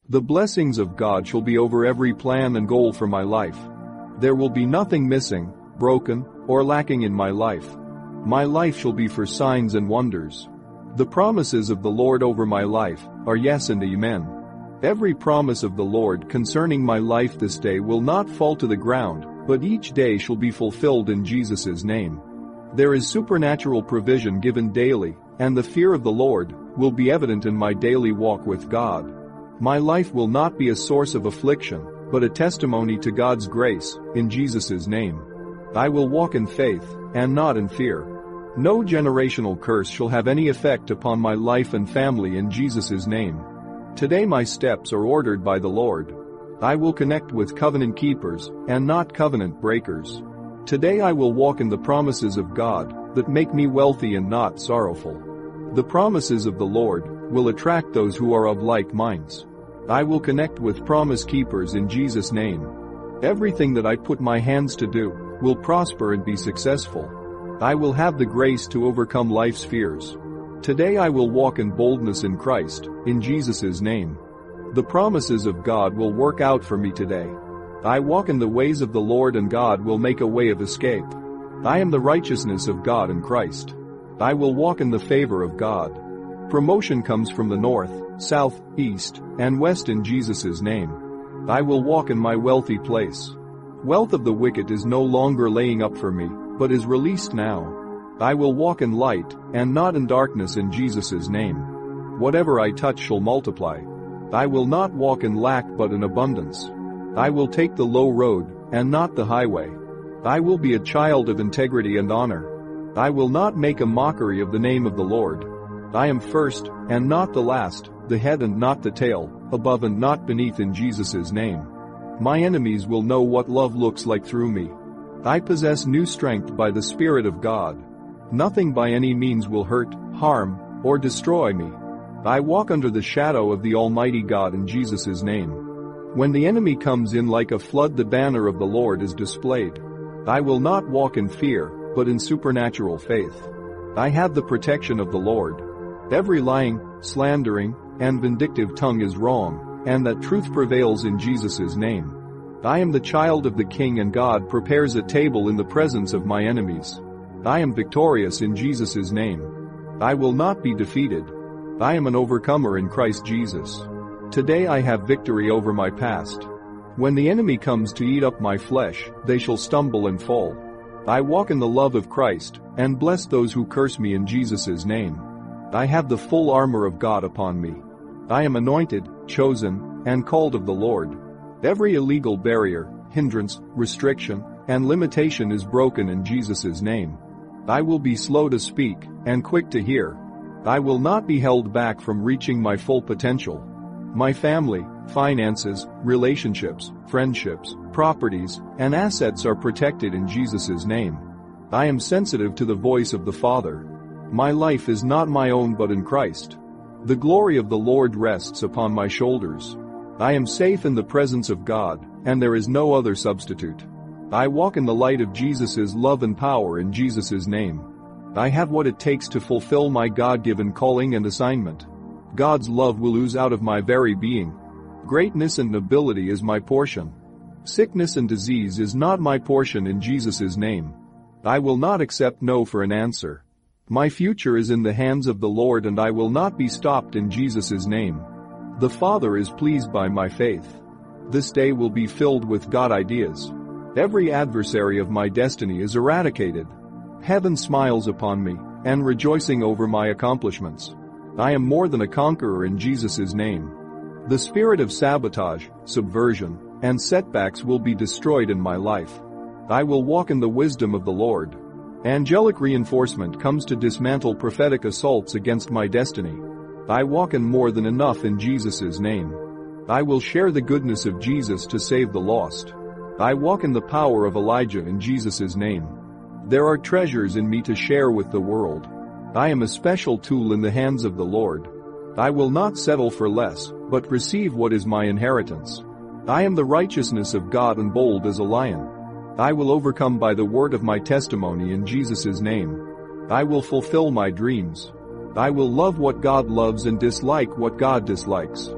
The blessings of God shall be over every plan and goal for my life. There will be nothing missing, broken, or lacking in my life. My life shall be for signs and wonders. The promises of the Lord over my life are yes and amen. Every promise of the Lord concerning my life this day will not fall to the ground, but each day shall be fulfilled in Jesus' name. There is supernatural provision given daily, and the fear of the Lord will be evident in my daily walk with God. My life will not be a source of affliction, but a testimony to God's grace, in Jesus' name. I will walk in faith, and not in fear. No generational curse shall have any effect upon my life and family in Jesus' name. Today my steps are ordered by the Lord. I will connect with covenant keepers, and not covenant breakers. Today I will walk in the promises of God, that make me wealthy and not sorrowful. The promises of the Lord will attract those who are of like minds. I will connect with promise keepers in Jesus' name. Everything that I put my hands to do will prosper and be successful. I will have the grace to overcome life's fears. Today I will walk in boldness in Christ, in Jesus' name. The promises of God will work out for me today. I walk in the ways of the Lord, and God will make a way of escape. I am the righteousness of God in Christ. I will walk in the favor of God. Promotion comes from the north, south, east, and west in Jesus' name. I will walk in my wealthy place. Wealth of the wicked is no longer laying up for me, but is released now. I will walk in light, and not in darkness in Jesus' name. Whatever I touch shall multiply. I will not walk in lack but in abundance. I will take the low road, and not the highway. I will be a child of integrity and honor. I will not make a mockery of the name of the Lord. I am first, and not the last, the head and not the tail, above and not beneath in Jesus' name. My enemies will know what love looks like through me. I possess new strength by the Spirit of God. Nothing by any means will hurt, harm, or destroy me. I walk under the shadow of the Almighty God in Jesus' name. When the enemy comes in like a flood, the banner of the Lord is displayed. I will not walk in fear, but in supernatural faith. I have the protection of the Lord. Every lying, slandering, and vindictive tongue is wrong, and that truth prevails in Jesus' name. I am the child of the King, and God prepares a table in the presence of my enemies. I am victorious in Jesus' name. I will not be defeated. I am an overcomer in Christ Jesus. Today I have victory over my past. When the enemy comes to eat up my flesh, they shall stumble and fall. I walk in the love of Christ, and bless those who curse me in Jesus' name. I have the full armor of God upon me. I am anointed, chosen, and called of the Lord. Every illegal barrier, hindrance, restriction, and limitation is broken in Jesus' name. I will be slow to speak, and quick to hear. I will not be held back from reaching my full potential. My family, finances, relationships, friendships, properties, and assets are protected in Jesus' name. I am sensitive to the voice of the Father. My life is not my own but in Christ. The glory of the Lord rests upon my shoulders. I am safe in the presence of God, and there is no other substitute. I walk in the light of Jesus' love and power in Jesus' name. I have what it takes to fulfill my God-given calling and assignment. God's love will ooze out of my very being. Greatness and nobility is my portion. Sickness and disease is not my portion in Jesus' name. I will not accept no for an answer. My future is in the hands of the Lord, and I will not be stopped in Jesus' name. The Father is pleased by my faith. This day will be filled with God ideas. Every adversary of my destiny is eradicated. Heaven smiles upon me, and rejoicing over my accomplishments. I am more than a conqueror in Jesus' name. The spirit of sabotage, subversion, and setbacks will be destroyed in my life. I will walk in the wisdom of the Lord. Angelic reinforcement comes to dismantle prophetic assaults against my destiny. I walk in more than enough in Jesus' name. I will share the goodness of Jesus to save the lost. I walk in the power of Elijah in Jesus' name. There are treasures in me to share with the world. I am a special tool in the hands of the Lord. I will not settle for less, but receive what is my inheritance. I am the righteousness of God and bold as a lion. I will overcome by the word of my testimony in Jesus' name. I will fulfill my dreams. I will love what God loves and dislike what God dislikes.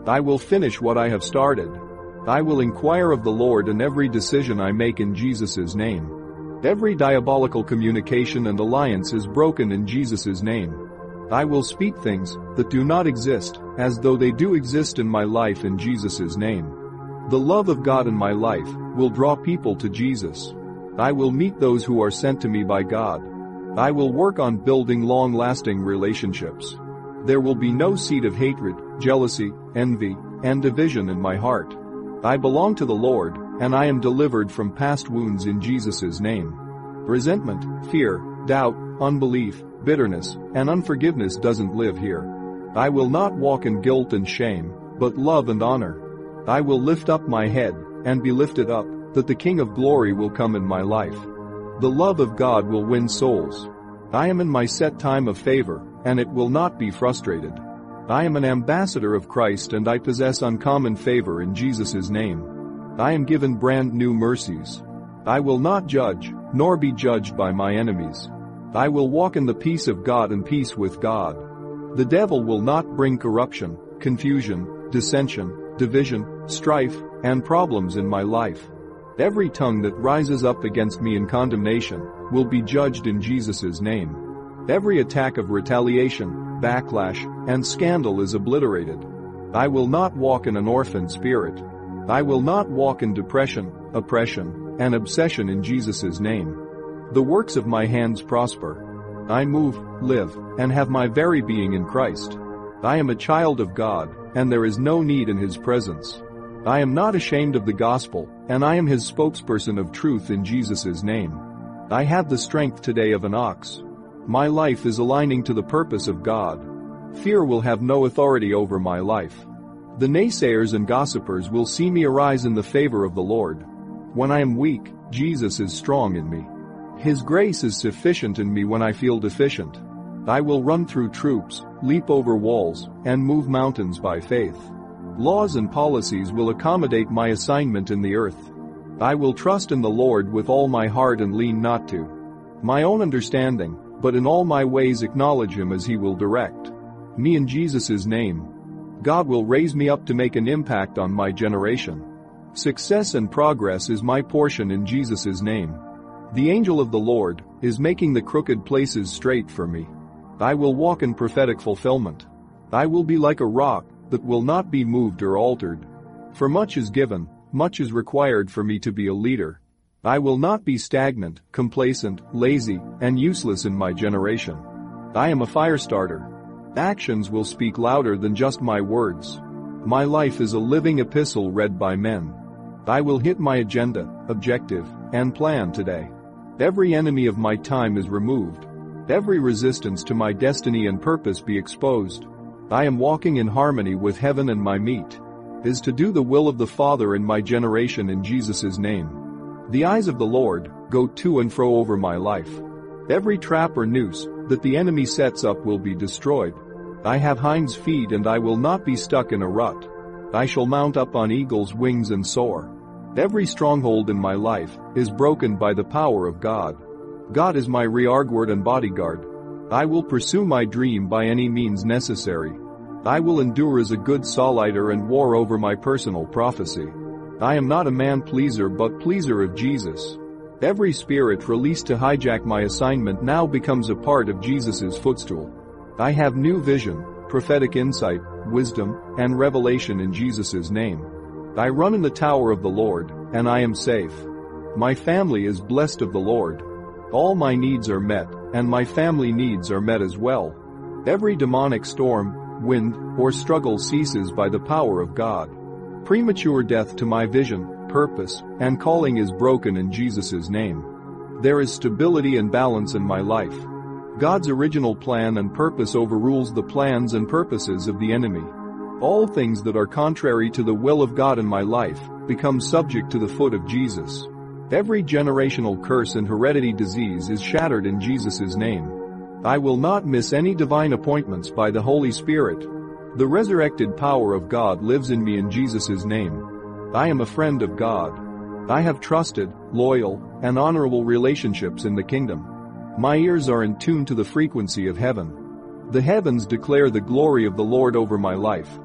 I will finish what I have started. I will inquire of the Lord in every decision I make in Jesus' name. Every diabolical communication and alliance is broken in Jesus' name. I will speak things that do not exist as though they do exist in my life in Jesus' name. The love of God in my life will draw people to Jesus. I will meet those who are sent to me by God. I will work on building long-lasting relationships. There will be no seed of hatred, jealousy, envy, and division in my heart. I belong to the Lord, and I am delivered from past wounds in Jesus' name. Resentment, fear, doubt, unbelief, bitterness, and unforgiveness doesn't live here. I will not walk in guilt and shame, but love and honor. I will lift up my head and be lifted up, that the King of Glory will come in my life. The love of God will win souls. I am in my set time of favor, and it will not be frustrated. I am an ambassador of Christ and I possess uncommon favor in Jesus' name. I am given brand new mercies. I will not judge, nor be judged by my enemies. I will walk in the peace of God and peace with God. The devil will not bring corruption, confusion, dissension, division, strife, and problems in my life. Every tongue that rises up against me in condemnation will be judged in Jesus' name. Every attack of retaliation, backlash, and scandal is obliterated. I will not walk in an orphan spirit. I will not walk in depression, oppression, and obsession in Jesus' name. The works of my hands prosper. I move, live, and have my very being in Christ. I am a child of God, and there is no need in His presence. I am not ashamed of the gospel, and I am His spokesperson of truth in Jesus' name. I have the strength today of an ox. My life is aligning to the purpose of God. Fear will have no authority over my life. The naysayers and gossipers will see me arise in the favor of the Lord. When I am weak, Jesus is strong in me. His grace is sufficient in me when I feel deficient. I will run through troops, leap over walls, and move mountains by faith. Laws and policies will accommodate my assignment in the earth. I will trust in the Lord with all my heart and lean not to my own understanding, but in all my ways acknowledge Him as He will direct me in Jesus' name. God will raise me up to make an impact on my generation. Success and progress is my portion in Jesus' name. The angel of the Lord is making the crooked places straight for me. I will walk in prophetic fulfillment. I will be like a rock that will not be moved or altered. For much is given, much is required for me to be a leader. I will not be stagnant, complacent, lazy, and useless in my generation. I am a fire starter. Actions will speak louder than just my words. My life is a living epistle read by men. I will hit my agenda, objective, and plan today. Every enemy of my time is removed. Every resistance to my destiny and purpose be exposed. I am walking in harmony with heaven, and my meat is to do the will of the Father in my generation in Jesus' name. The eyes of the Lord go to and fro over my life. Every trap or noose that the enemy sets up will be destroyed. I have hinds feet and I will not be stuck in a rut. I shall mount up on eagle's wings and soar. Every stronghold in my life is broken by the power of God. God is my rearguard and bodyguard. I will pursue my dream by any means necessary. I will endure as a good solider and war over my personal prophecy. I am not a man-pleaser but pleaser of Jesus. Every spirit released to hijack my assignment now becomes a part of Jesus' footstool. I have new vision, prophetic insight, wisdom, and revelation in Jesus' name. I run in the tower of the Lord, and I am safe. My family is blessed of the Lord. All my needs are met, and my family needs are met as well. Every demonic storm, wind, or struggle ceases by the power of God. Premature death to my vision, purpose, and calling is broken in Jesus' name. There is stability and balance in my life. God's original plan and purpose overrules the plans and purposes of the enemy. All things that are contrary to the will of God in my life become subject to the foot of Jesus. Every generational curse and heredity disease is shattered in Jesus' name. I will not miss any divine appointments by the Holy Spirit. The resurrected power of God lives in me in Jesus' name. I am a friend of God. I have trusted, loyal, and honorable relationships in the kingdom. My ears are in tune to the frequency of heaven. The heavens declare the glory of the Lord over my life.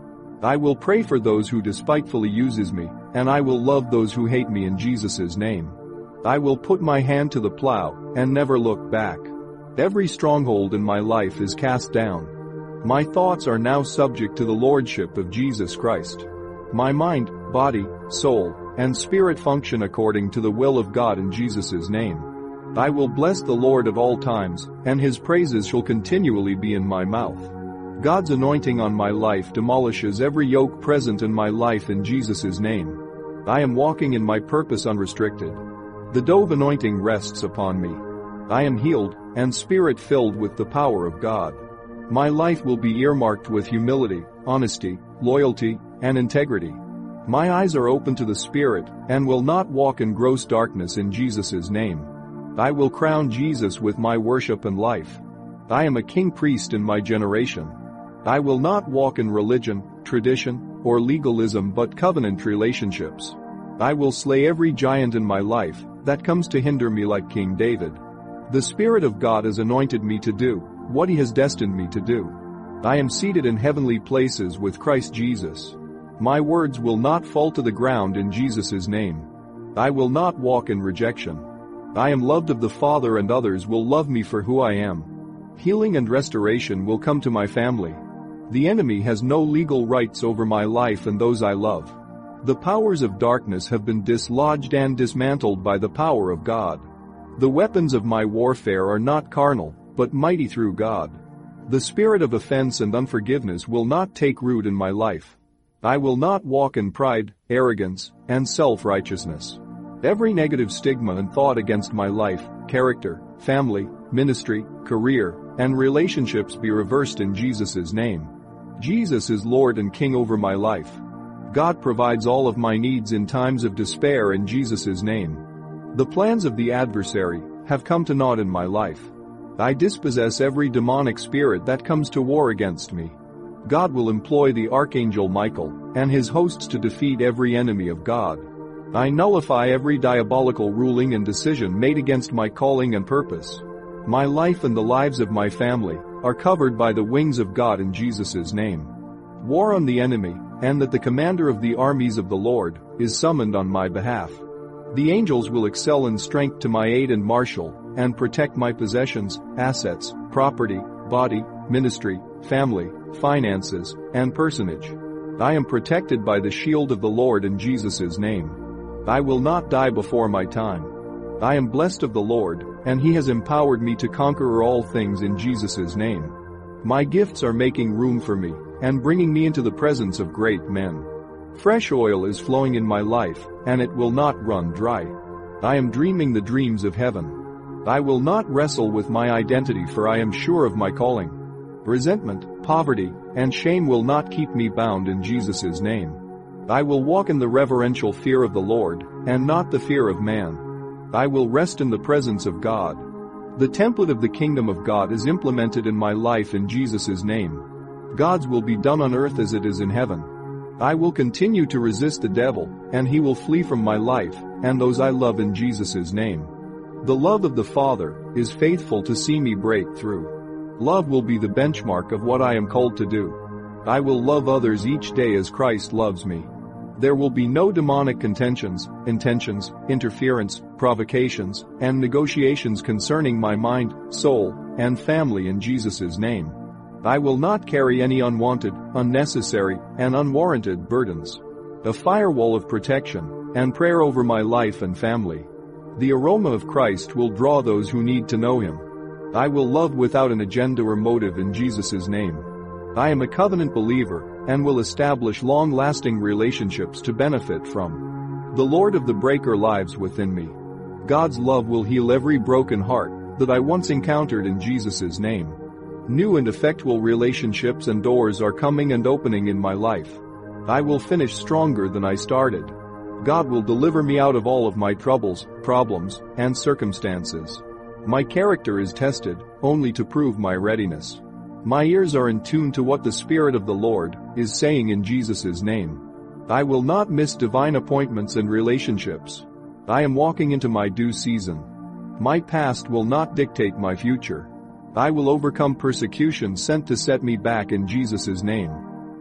I will pray for those who despitefully uses me, and I will love those who hate me in Jesus' name. I will put my hand to the plow and never look back. Every stronghold in my life is cast down. My thoughts are now subject to the lordship of Jesus Christ. My mind, body, soul, and spirit function according to the will of God in Jesus' name. I will bless the Lord at all times, and his praises shall continually be in my mouth. God's anointing on my life demolishes every yoke present in my life in Jesus' name. I am walking in my purpose unrestricted. The dove anointing rests upon me. I am healed and spirit-filled with the power of God. My life will be earmarked with humility, honesty, loyalty, and integrity. My eyes are open to the Spirit and will not walk in gross darkness in Jesus' name. I will crown Jesus with my worship and life. I am a king priest in my generation. I will not walk in religion, tradition, or legalism but covenant relationships. I will slay every giant in my life that comes to hinder me like King David. The Spirit of God has anointed me to do what he has destined me to do. I am seated in heavenly places with Christ Jesus. My words will not fall to the ground in Jesus' name. I will not walk in rejection. I am loved of the Father and others will love me for who I am. Healing and restoration will come to my family. The enemy has no legal rights over my life and those I love. The powers of darkness have been dislodged and dismantled by the power of God. The weapons of my warfare are not carnal, but mighty through God. The spirit of offense and unforgiveness will not take root in my life. I will not walk in pride, arrogance, and self-righteousness. Every negative stigma and thought against my life, character, family, ministry, career, and relationships be reversed in Jesus' name. Jesus is Lord and King over my life. God provides all of my needs in times of despair in Jesus' name. The plans of the adversary have come to naught in my life. I dispossess every demonic spirit that comes to war against me. God will employ the archangel Michael and his hosts to defeat every enemy of God. I nullify every diabolical ruling and decision made against my calling and purpose. My life and the lives of my family are covered by the wings of God in Jesus' name. War on the enemy, and that the commander of the armies of the Lord is summoned on my behalf. The angels will excel in strength to my aid and marshal, and protect my possessions, assets, property, body, ministry, family, finances, and personage. I am protected by the shield of the Lord in Jesus' name. I will not die before my time. I am blessed of the Lord, and he has empowered me to conquer all things in Jesus' name. My gifts are making room for me, and bringing me into the presence of great men. Fresh oil is flowing in my life, and it will not run dry. I am dreaming the dreams of heaven. I will not wrestle with my identity, for I am sure of my calling. Resentment, poverty, and shame will not keep me bound in Jesus' name. I will walk in the reverential fear of the Lord, and not the fear of man. I will rest in the presence of God. The template of the kingdom of God is implemented in my life in Jesus' name. God's will be done on earth as it is in heaven. I will continue to resist the devil, and he will flee from my life, and those I love in Jesus' name. The love of the Father is faithful to see me break through. Love will be the benchmark of what I am called to do. I will love others each day as Christ loves me. There will be no demonic contentions, intentions, interference, provocations, and negotiations concerning my mind, soul, and family in Jesus' name. I will not carry any unwanted, unnecessary, and unwarranted burdens. A firewall of protection and prayer over my life and family. The aroma of Christ will draw those who need to know him. I will love without an agenda or motive in Jesus' name. I am a covenant believer and will establish long-lasting relationships to benefit from. The Lord of the breaker lives within me. God's love will heal every broken heart that I once encountered in Jesus' name. New and effectual relationships and doors are coming and opening in my life. I will finish stronger than I started. God will deliver me out of all of my troubles, problems, and circumstances. My character is tested only to prove my readiness. My ears are in tune to what the Spirit of the Lord is saying in Jesus' name. I will not miss divine appointments and relationships. I am walking into my due season. My past will not dictate my future. I will overcome persecution sent to set me back in Jesus' name.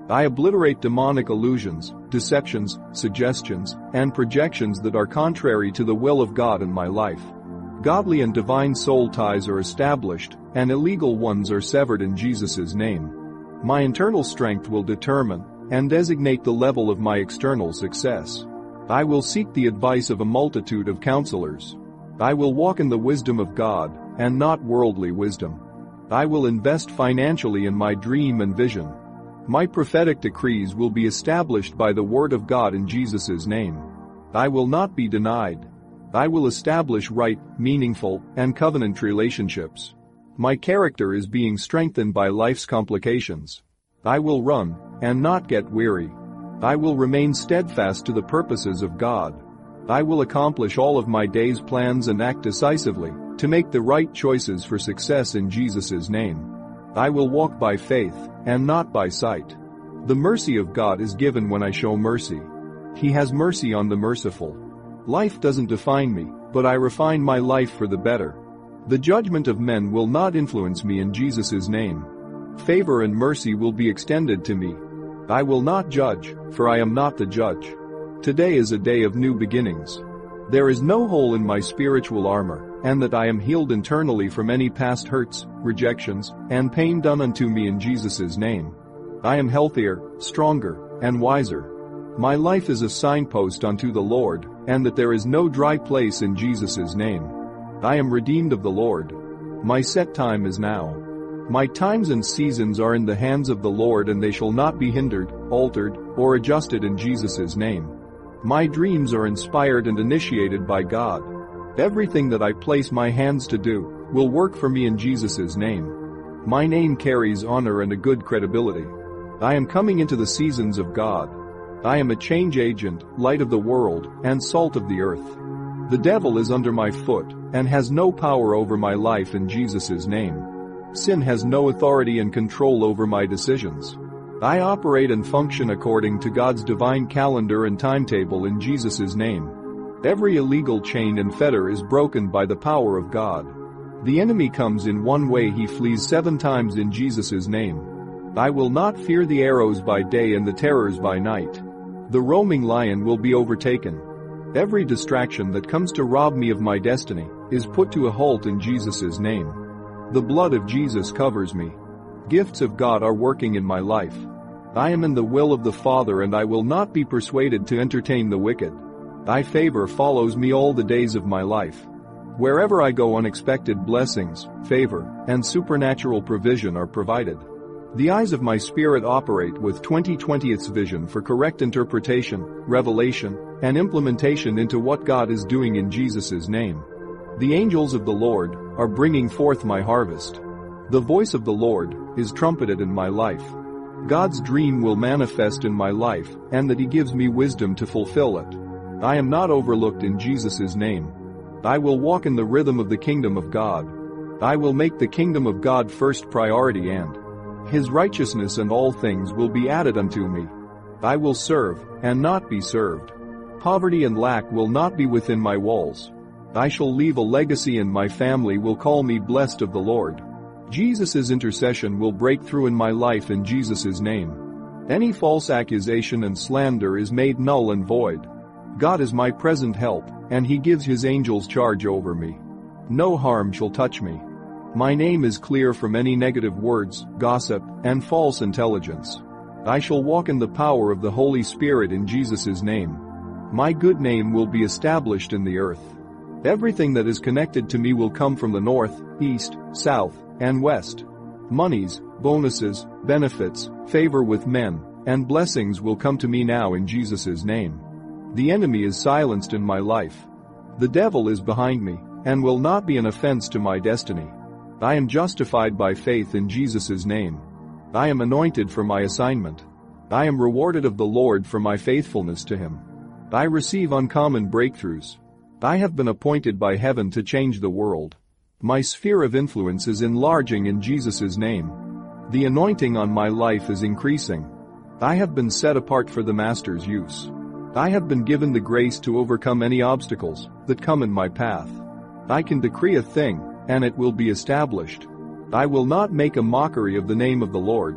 I obliterate demonic illusions, deceptions, suggestions, and projections that are contrary to the will of God in my life. Godly and divine soul ties are established, and illegal ones are severed in Jesus' name. My internal strength will determine and designate the level of my external success. I will seek the advice of a multitude of counselors. I will walk in the wisdom of God, and not worldly wisdom. I will invest financially in my dream and vision. My prophetic decrees will be established by the word of God in Jesus' name. I will not be denied. I will establish right, meaningful, and covenant relationships. My character is being strengthened by life's complications. I will run and not get weary. I will remain steadfast to the purposes of God. I will accomplish all of my day's plans and act decisively to make the right choices for success in Jesus' name. I will walk by faith and not by sight. The mercy of God is given when I show mercy. He has mercy on the merciful. Life doesn't define me, but I refine my life for the better. The judgment of men will not influence me in Jesus' name. Favor and mercy will be extended to me. I will not judge, for I am not the judge. Today is a day of new beginnings. There is no hole in my spiritual armor, and that I am healed internally from any past hurts, rejections, and pain done unto me in Jesus' name. I am healthier, stronger, and wiser. My life is a signpost unto the Lord, and that there is no dry place in Jesus' name. I am redeemed of the Lord. My set time is now. My times and seasons are in the hands of the Lord, and they shall not be hindered, altered, or adjusted in Jesus' name. My dreams are inspired and initiated by God. Everything that I place my hands to do will work for me in Jesus' name. My name carries honor and a good credibility. I am coming into the seasons of God. I am a change agent, light of the world, and salt of the earth. The devil is under my foot and has no power over my life in Jesus' name. Sin has no authority and control over my decisions. I operate and function according to God's divine calendar and timetable in Jesus' name. Every illegal chain and fetter is broken by the power of God. The enemy comes in one way, he flees 7 times in Jesus' name. I will not fear the arrows by day and the terrors by night. The roaming lion will be overtaken. Every distraction that comes to rob me of my destiny is put to a halt in Jesus' name. The blood of Jesus covers me. Gifts of God are working in my life. I am in the will of the Father, and I will not be persuaded to entertain the wicked. Thy favor follows me all the days of my life. Wherever I go, unexpected blessings, favor, and supernatural provision are provided. The eyes of my spirit operate with 20/20th vision for correct interpretation, revelation, and implementation into what God is doing in Jesus' name. The angels of the Lord are bringing forth my harvest. The voice of the Lord is trumpeted in my life. God's dream will manifest in my life, and that He gives me wisdom to fulfill it. I am not overlooked in Jesus' name. I will walk in the rhythm of the kingdom of God. I will make the kingdom of God first priority, and His righteousness, and all things will be added unto me. I will serve and not be served. Poverty and lack will not be within my walls. I shall leave a legacy, and my family will call me blessed of the Lord. Jesus' intercession will break through in my life in Jesus' name. Any false accusation and slander is made null and void. God is my present help, and He gives His angels charge over me. No harm shall touch me. My name is clear from any negative words, gossip, and false intelligence. I shall walk in the power of the Holy Spirit in Jesus' name. My good name will be established in the earth. Everything that is connected to me will come from the north, east, south, and west. Monies, bonuses, benefits, favor with men, and blessings will come to me now in Jesus' name. The enemy is silenced in my life. The devil is behind me, and will not be an offense to my destiny. I am justified by faith in Jesus' name. I am anointed for my assignment. I am rewarded of the Lord for my faithfulness to Him. I receive uncommon breakthroughs. I have been appointed by heaven to change the world. My sphere of influence is enlarging in Jesus' name. The anointing on my life is increasing. I have been set apart for the Master's use. I have been given the grace to overcome any obstacles that come in my path. I can decree a thing, and it will be established. I will not make a mockery of the name of the Lord.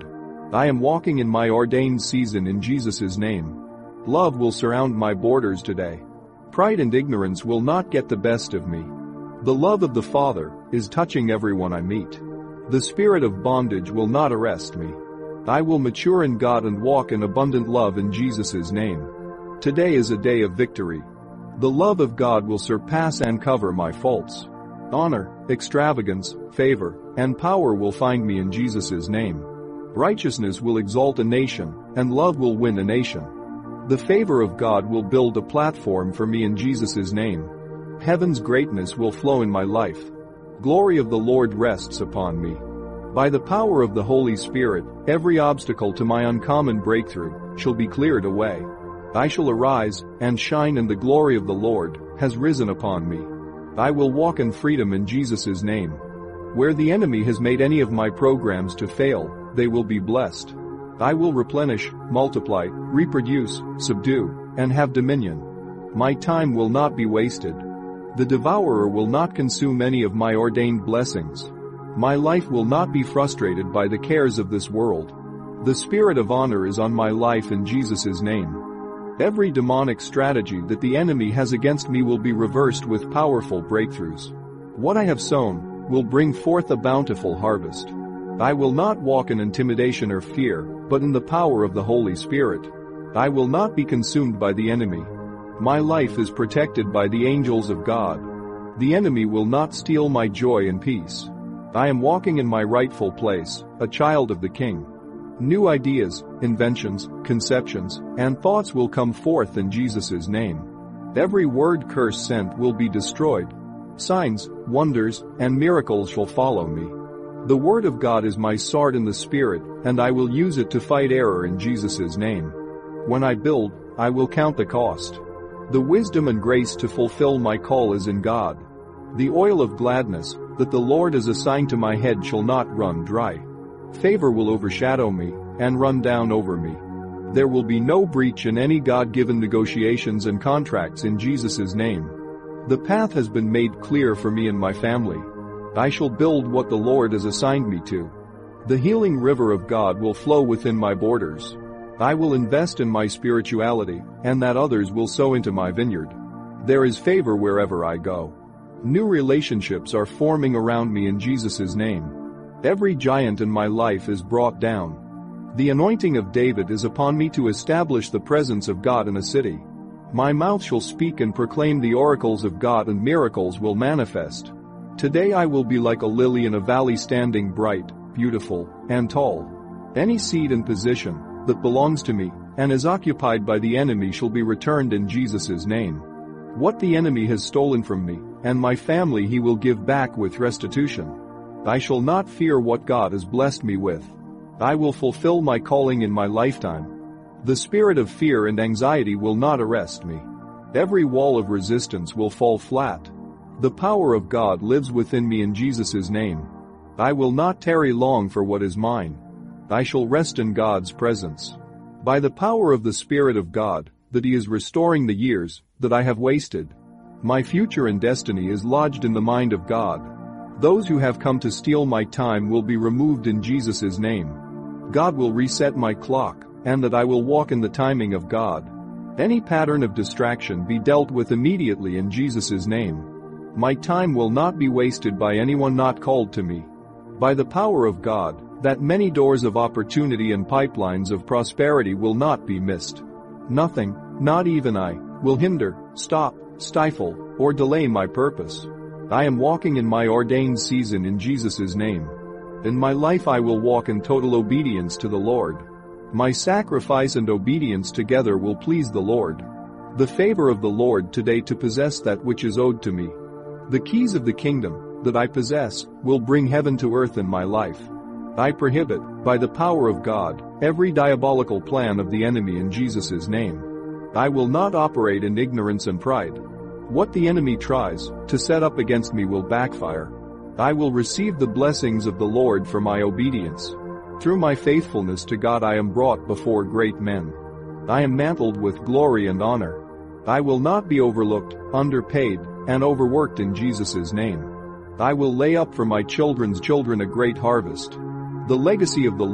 I am walking in my ordained season in Jesus' name. Love will surround my borders today. Pride and ignorance will not get the best of me. The love of the Father is touching everyone I meet. The spirit of bondage will not arrest me. I will mature in God and walk in abundant love in Jesus' name. Today is a day of victory. The love of God will surpass and cover my faults. Honor, extravagance, favor, and power will find me in Jesus' name. Righteousness will exalt a nation, and love will win a nation. The favor of God will build a platform for me in Jesus' name. Heaven's greatness will flow in my life. Glory of the Lord rests upon me. By the power of the Holy Spirit, every obstacle to my uncommon breakthrough shall be cleared away. I shall arise and shine, and the glory of the Lord has risen upon me. I will walk in freedom in Jesus' name. Where the enemy has made any of my programs to fail, they will be blessed. I will replenish, multiply, reproduce, subdue, and have dominion. My time will not be wasted. The devourer will not consume any of my ordained blessings. My life will not be frustrated by the cares of this world. The spirit of honor is on my life in Jesus' name. Every demonic strategy that the enemy has against me will be reversed with powerful breakthroughs. What I have sown will bring forth a bountiful harvest. I will not walk in intimidation or fear, but in the power of the Holy Spirit. I will not be consumed by the enemy. My life is protected by the angels of God. The enemy will not steal my joy and peace. I am walking in my rightful place, a child of the King. New ideas, inventions, conceptions, and thoughts will come forth in Jesus' name. Every word curse sent will be destroyed. Signs, wonders, and miracles shall follow me. The word of God is my sword in the Spirit, and I will use it to fight error in Jesus' name. When I build, I will count the cost. The wisdom and grace to fulfill my call is in God. The oil of gladness that the Lord has assigned to my head shall not run dry. Favor will overshadow me and run down over me. There will be no breach in any God-given negotiations and contracts in Jesus' name. The path has been made clear for me and my family. I shall build what the Lord has assigned me to. The healing river of God will flow within my borders. I will invest in my spirituality, and that others will sow into my vineyard. There is favor wherever I go. New relationships are forming around me in Jesus' name. Every giant in my life is brought down. The anointing of David is upon me to establish the presence of God in a city. My mouth shall speak and proclaim the oracles of God, and miracles will manifest. Today I will be like a lily in a valley, standing bright, beautiful, and tall. Any seed and position that belongs to me and is occupied by the enemy shall be returned in Jesus' name. What the enemy has stolen from me and my family he will give back with restitution. I shall not fear what God has blessed me with. I will fulfill my calling in my lifetime. The spirit of fear and anxiety will not arrest me. Every wall of resistance will fall flat. The power of God lives within me in Jesus' name. I will not tarry long for what is mine. I shall rest in God's presence. By the power of the Spirit of God, that He is restoring the years that I have wasted. My future and destiny is lodged in the mind of God. Those who have come to steal my time will be removed in Jesus' name. God will reset my clock, and that I will walk in the timing of God. Any pattern of distraction be dealt with immediately in Jesus' name. My time will not be wasted by anyone not called to me. By the power of God, that many doors of opportunity and pipelines of prosperity will not be missed. Nothing, not even I, will hinder, stop, stifle, or delay my purpose. I am walking in my ordained season in Jesus' name. In my life I will walk in total obedience to the Lord. My sacrifice and obedience together will please the Lord. The favor of the Lord today to possess that which is owed to me. The keys of the kingdom that I possess will bring heaven to earth in my life. I prohibit, by the power of God, every diabolical plan of the enemy in Jesus' name. I will not operate in ignorance and pride. What the enemy tries to set up against me will backfire. I will receive the blessings of the Lord for my obedience. Through my faithfulness to God I am brought before great men. I am mantled with glory and honor. I will not be overlooked, underpaid, and overworked in Jesus' name. I will lay up for my children's children a great harvest. The legacy of the Lord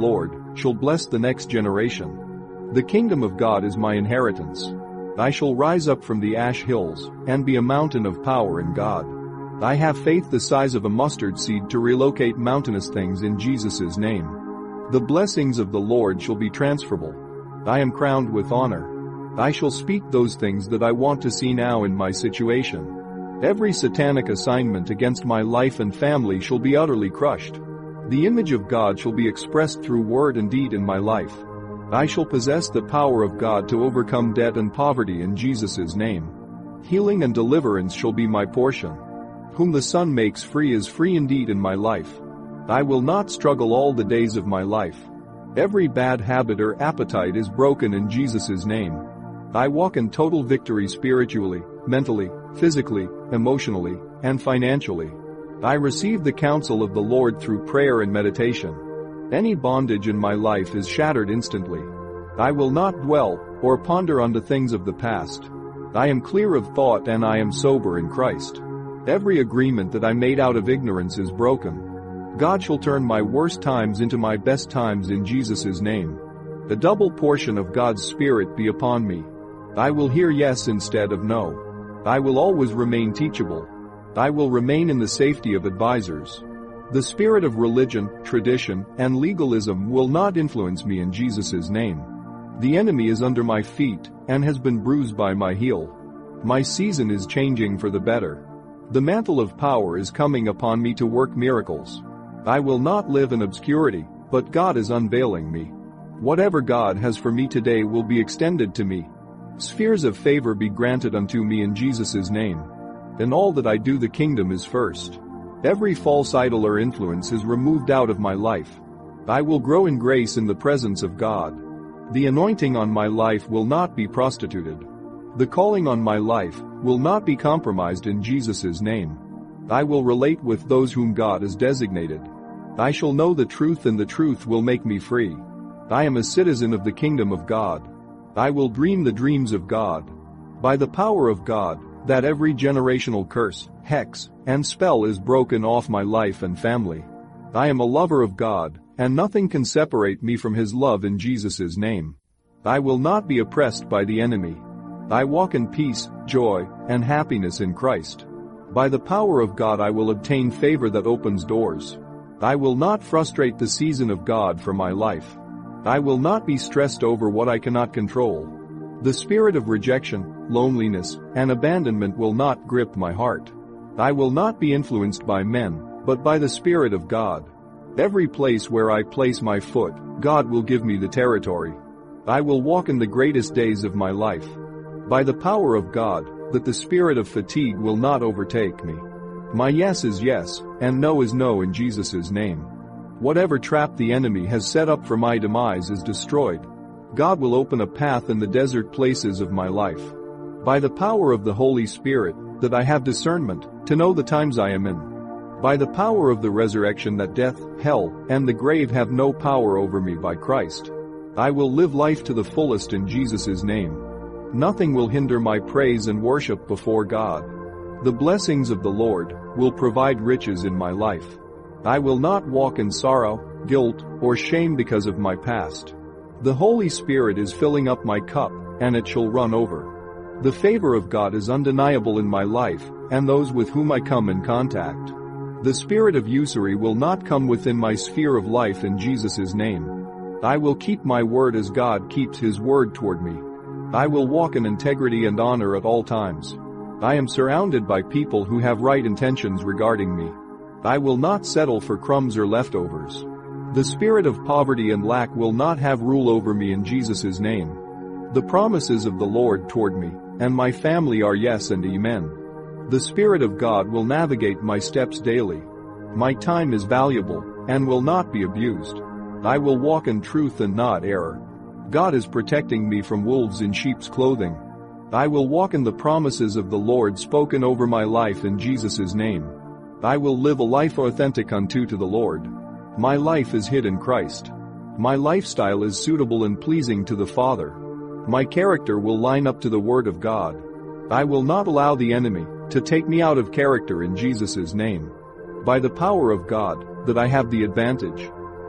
shall bless the next generation. The kingdom of God is my inheritance. I shall rise up from the ash hills and be a mountain of power in God. I have faith the size of a mustard seed to relocate mountainous things in Jesus' name. The blessings of the Lord shall be transferable. I am crowned with honor. I shall speak those things that I want to see now in my situation. Every satanic assignment against my life and family shall be utterly crushed. The image of God shall be expressed through word and deed in my life. I shall possess the power of God to overcome debt and poverty in Jesus' name. Healing and deliverance shall be my portion. Whom the Son makes free is free indeed in my life. I will not struggle all the days of my life. Every bad habit or appetite is broken in Jesus' name. I walk in total victory spiritually, mentally, physically, emotionally, and financially. I receive the counsel of the Lord through prayer and meditation. Any bondage in my life is shattered instantly. I will not dwell or ponder on the things of the past. I am clear of thought and I am sober in Christ. Every agreement that I made out of ignorance is broken. God shall turn my worst times into my best times in Jesus' name. A double portion of God's Spirit be upon me. I will hear yes instead of no. I will always remain teachable. I will remain in the safety of advisors. The spirit of religion, tradition, and legalism will not influence me in Jesus' name. The enemy is under my feet and has been bruised by my heel. My season is changing for the better. The mantle of power is coming upon me to work miracles. I will not live in obscurity, but God is unveiling me. Whatever God has for me today will be extended to me. Spheres of favor be granted unto me in Jesus' name. In all that I do the kingdom is first. Every false idol or influence is removed out of my life. I will grow in grace in the presence of God. The anointing on my life will not be prostituted. The calling on my life will not be compromised in Jesus' name. I will relate with those whom God has designated. I shall know the truth and the truth will make me free. I am a citizen of the kingdom of God. I will dream the dreams of God. By the power of God, that every generational curse, hex, and spell is broken off my life and family. I am a lover of God, and nothing can separate me from His love in Jesus' name. I will not be oppressed by the enemy. I walk in peace, joy, and happiness in Christ. By the power of God I will obtain favor that opens doors. I will not frustrate the season of God for my life. I will not be stressed over what I cannot control. The spirit of rejection, loneliness, and abandonment will not grip my heart. I will not be influenced by men, but by the Spirit of God. Every place where I place my foot, God will give me the territory. I will walk in the greatest days of my life. By the power of God, that the spirit of fatigue will not overtake me. My yes is yes, and no is no in Jesus' name. Whatever trap the enemy has set up for my demise is destroyed. God will open a path in the desert places of my life. By the power of the Holy Spirit, that I have discernment, to know the times I am in. By the power of the resurrection that death, hell, and the grave have no power over me by Christ. I will live life to the fullest in Jesus' name. Nothing will hinder my praise and worship before God. The blessings of the Lord will provide riches in my life. I will not walk in sorrow, guilt, or shame because of my past. The Holy Spirit is filling up my cup, and it shall run over. The favor of God is undeniable in my life, and those with whom I come in contact. The spirit of usury will not come within my sphere of life in Jesus' name. I will keep my word as God keeps His word toward me. I will walk in integrity and honor at all times. I am surrounded by people who have right intentions regarding me. I will not settle for crumbs or leftovers. The spirit of poverty and lack will not have rule over me in Jesus' name. The promises of the Lord toward me and my family are yes and amen. The Spirit of God will navigate my steps daily. My time is valuable and will not be abused. I will walk in truth and not error. God is protecting me from wolves in sheep's clothing. I will walk in the promises of the Lord spoken over my life in Jesus' name. I will live a life authentic unto the Lord. My life is hid in Christ. My lifestyle is suitable and pleasing to the Father. My character will line up to the Word of God. I will not allow the enemy to take me out of character in Jesus' name. By the power of God, that I have the advantage.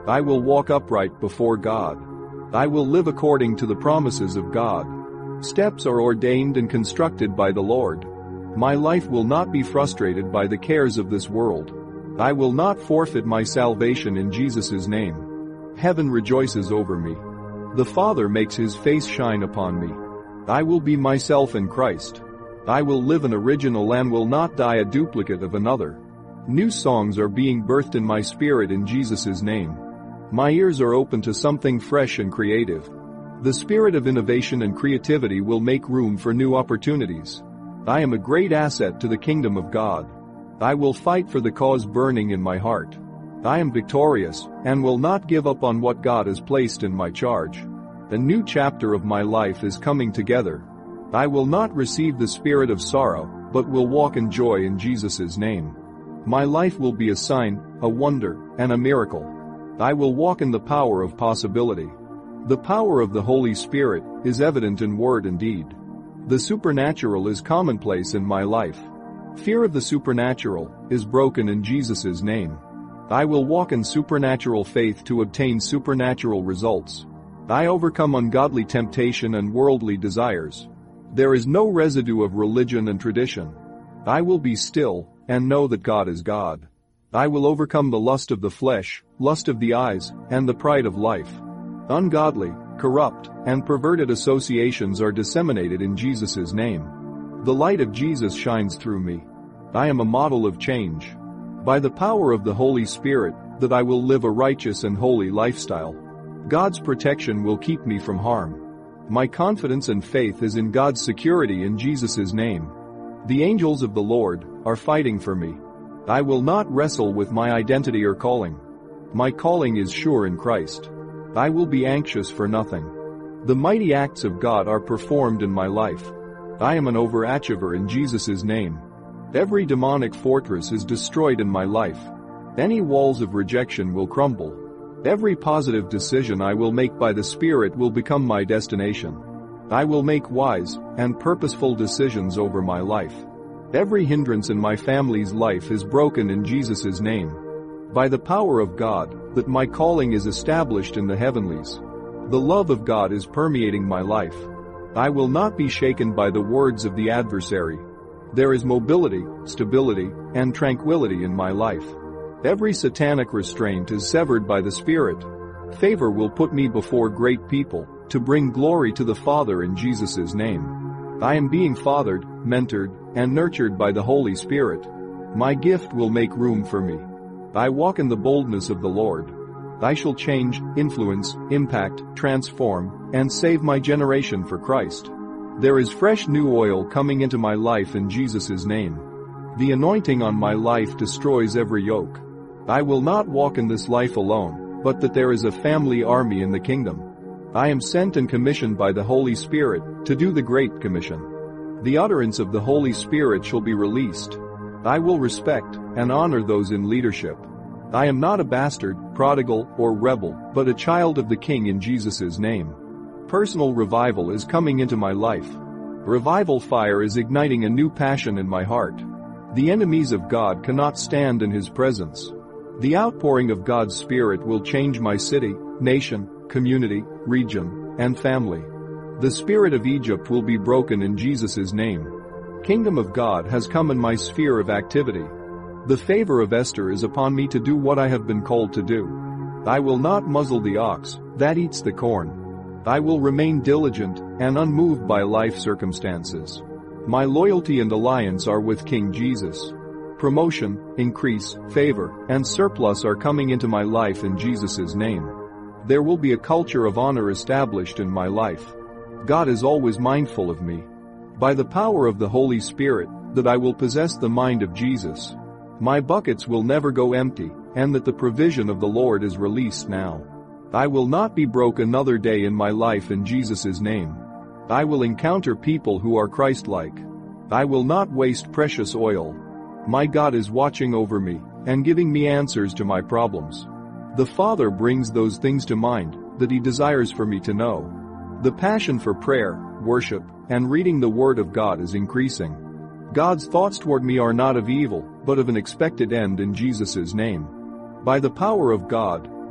I will walk upright before God. I will live according to the promises of God. Steps are ordained and constructed by the Lord. My life will not be frustrated by the cares of this world. I will not forfeit my salvation in Jesus' name. Heaven rejoices over me. The Father makes his face shine upon me. I will be myself in Christ. I will live an original and will not die a duplicate of another. New songs are being birthed in my spirit in Jesus' name. My ears are open to something fresh and creative. The spirit of innovation and creativity will make room for new opportunities. I am a great asset to the kingdom of God. I will fight for the cause burning in my heart. I am victorious and will not give up on what God has placed in my charge. A new chapter of my life is coming together. I will not receive the spirit of sorrow, but will walk in joy in Jesus' name. My life will be a sign, a wonder, and a miracle. I will walk in the power of possibility. The power of the Holy Spirit is evident in word and deed. The supernatural is commonplace in my life. Fear of the supernatural is broken in Jesus' name. I will walk in supernatural faith to obtain supernatural results. I overcome ungodly temptation and worldly desires. There is no residue of religion and tradition. I will be still and know that God is God. I will overcome the lust of the flesh, lust of the eyes, and the pride of life. Ungodly, corrupt, and perverted associations are disseminated in Jesus' name. The light of Jesus shines through me. I am a model of change. By the power of the Holy Spirit, that I will live a righteous and holy lifestyle. God's protection will keep me from harm. My confidence and faith is in God's security in Jesus' name. The angels of the Lord are fighting for me. I will not wrestle with my identity or calling. My calling is sure in Christ. I will be anxious for nothing. The mighty acts of God are performed in my life. I am an overachiever in Jesus' name. Every demonic fortress is destroyed in my life. Any walls of rejection will crumble. Every positive decision I will make by the Spirit will become my destination. I will make wise and purposeful decisions over my life. Every hindrance in my family's life is broken in Jesus' name. By the power of God, that my calling is established in the heavenlies. The love of God is permeating my life. I will not be shaken by the words of the adversary. There is mobility, stability, and tranquility in my life. Every satanic restraint is severed by the Spirit. Favor will put me before great people, to bring glory to the Father in Jesus' name. I am being fathered, mentored, and nurtured by the Holy Spirit. My gift will make room for me. I walk in the boldness of the Lord. I shall change, influence, impact, transform, and save my generation for Christ. There is fresh new oil coming into my life in Jesus' name. The anointing on my life destroys every yoke. I will not walk in this life alone, but that there is a family army in the kingdom. I am sent and commissioned by the Holy Spirit to do the Great Commission. The utterance of the Holy Spirit shall be released. I will respect and honor those in leadership. I am not a bastard, prodigal, or rebel, but a child of the King in Jesus' name. Personal revival is coming into my life. Revival fire is igniting a new passion in my heart. The enemies of God cannot stand in His presence. The outpouring of God's Spirit will change my city, nation, community, region, and family. The spirit of Egypt will be broken in Jesus' name. Kingdom of God has come in my sphere of activity. The favor of Esther is upon me to do what I have been called to do. I will not muzzle the ox that eats the corn. I will remain diligent and unmoved by life circumstances. My loyalty and alliance are with King Jesus. Promotion, increase, favor, and surplus are coming into my life in Jesus' name. There will be a culture of honor established in my life. God is always mindful of me. By the power of the Holy Spirit, that I will possess the mind of Jesus. My buckets will never go empty, and that the provision of the Lord is released now. I will not be broke another day in my life in Jesus' name. I will encounter people who are Christ-like. I will not waste precious oil. My God is watching over me and giving me answers to my problems. The Father brings those things to mind that He desires for me to know. The passion for prayer, worship, and reading the Word of God is increasing. God's thoughts toward me are not of evil, but of an expected end in Jesus' name. By the power of God,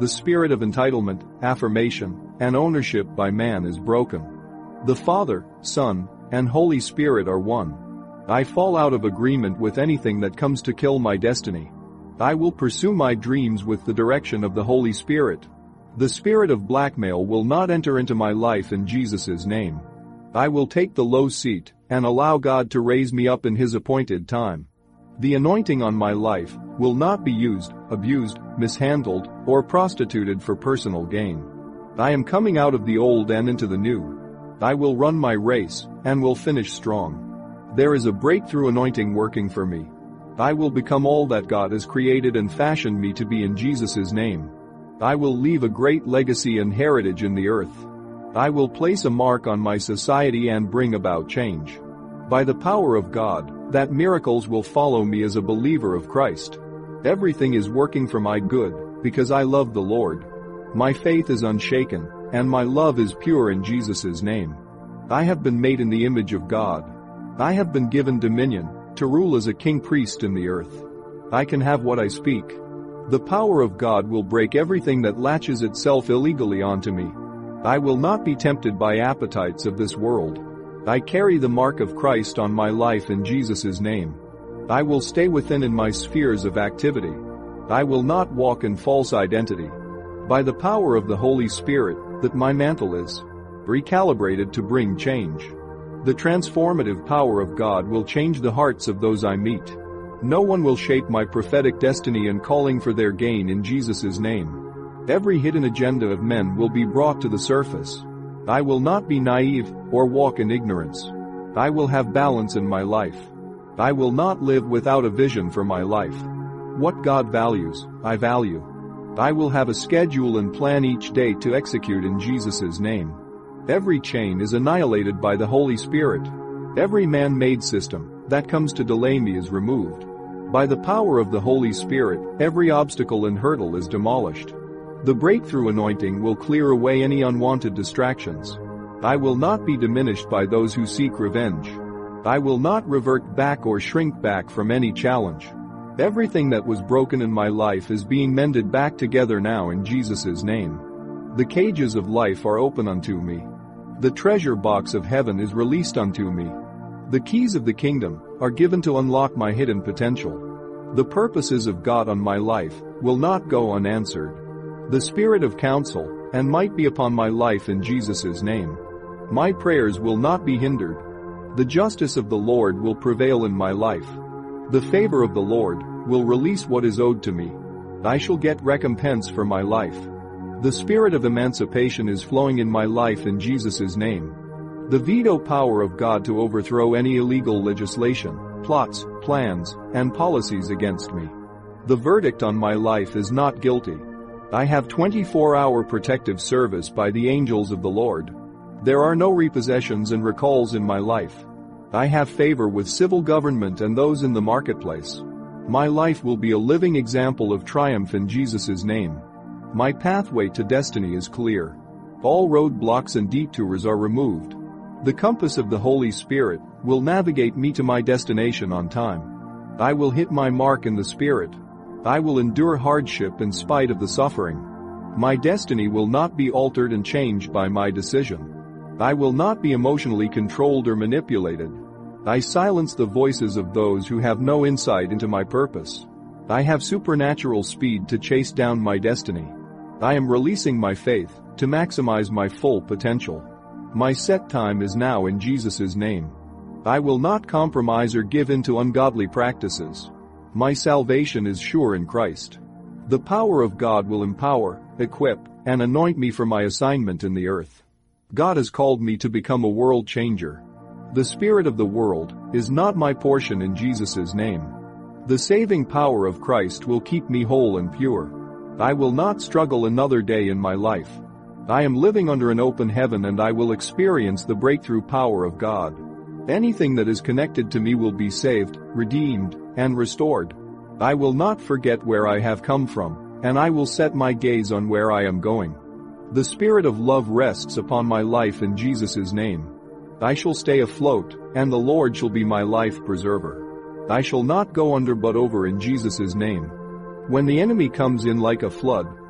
The spirit of entitlement, affirmation, and ownership by man is broken. The Father, Son, and Holy Spirit are one. I fall out of agreement with anything that comes to kill my destiny. I will pursue my dreams with the direction of the Holy Spirit. The spirit of blackmail will not enter into my life in Jesus' name. I will take the low seat and allow God to raise me up in His appointed time. The anointing on my life will not be used, abused, mishandled, or prostituted for personal gain. I am coming out of the old and into the new. I will run my race and will finish strong. There is a breakthrough anointing working for me. I will become all that God has created and fashioned me to be in Jesus' name. I will leave a great legacy and heritage in the earth. I will place a mark on my society and bring about change. By the power of God, that miracles will follow me as a believer of Christ. Everything is working for my good, because I love the Lord. My faith is unshaken, and my love is pure in Jesus' name. I have been made in the image of God. I have been given dominion to rule as a king priest in the earth. I can have what I speak. The power of God will break everything that latches itself illegally onto me. I will not be tempted by appetites of this world. I carry the mark of Christ on my life in Jesus' name. I will stay within in my spheres of activity. I will not walk in false identity. By the power of the Holy Spirit, that my mantle is recalibrated to bring change. The transformative power of God will change the hearts of those I meet. No one will shape my prophetic destiny and calling for their gain in Jesus' name. Every hidden agenda of men will be brought to the surface. I will not be naive or walk in ignorance. I will have balance in my life. I will not live without a vision for my life. What God values, I value. I will have a schedule and plan each day to execute in Jesus' name. Every chain is annihilated by the Holy Spirit. Every man-made system that comes to delay me is removed. By the power of the Holy Spirit, every obstacle and hurdle is demolished. The breakthrough anointing will clear away any unwanted distractions. I will not be diminished by those who seek revenge. I will not revert back or shrink back from any challenge. Everything that was broken in my life is being mended back together now in Jesus' name. The cages of life are open unto me. The treasure box of heaven is released unto me. The keys of the kingdom are given to unlock my hidden potential. The purposes of God on my life will not go unanswered. The spirit of counsel and might be upon my life in Jesus' name. My prayers will not be hindered. The justice of the Lord will prevail in my life. The favor of the Lord will release what is owed to me. I shall get recompense for my life. The spirit of emancipation is flowing in my life in Jesus' name. The veto power of God to overthrow any illegal legislation, plots, plans, and policies against me. The verdict on my life is not guilty. I have 24-hour protective service by the angels of the Lord. There are no repossessions and recalls in my life. I have favor with civil government and those in the marketplace. My life will be a living example of triumph in Jesus' name. My pathway to destiny is clear. All roadblocks and detours are removed. The compass of the Holy Spirit will navigate me to my destination on time. I will hit my mark in the Spirit. I will endure hardship in spite of the suffering. My destiny will not be altered and changed by my decision. I will not be emotionally controlled or manipulated. I silence the voices of those who have no insight into my purpose. I have supernatural speed to chase down my destiny. I am releasing my faith to maximize my full potential. My set time is now in Jesus' name. I will not compromise or give in to ungodly practices. My salvation is sure in Christ. The power of God will empower, equip, and anoint me for my assignment in the earth. God has called me to become a world changer. The spirit of the world is not my portion in Jesus' name. The saving power of Christ will keep me whole and pure. I will not struggle another day in my life. I am living under an open heaven and I will experience the breakthrough power of God. Anything that is connected to me will be saved, redeemed, and restored. I will not forget where I have come from, and I will set my gaze on where I am going. The spirit of love rests upon my life in Jesus' name. I shall stay afloat, and the Lord shall be my life preserver. I shall not go under but over in Jesus' name. When the enemy comes in like a flood,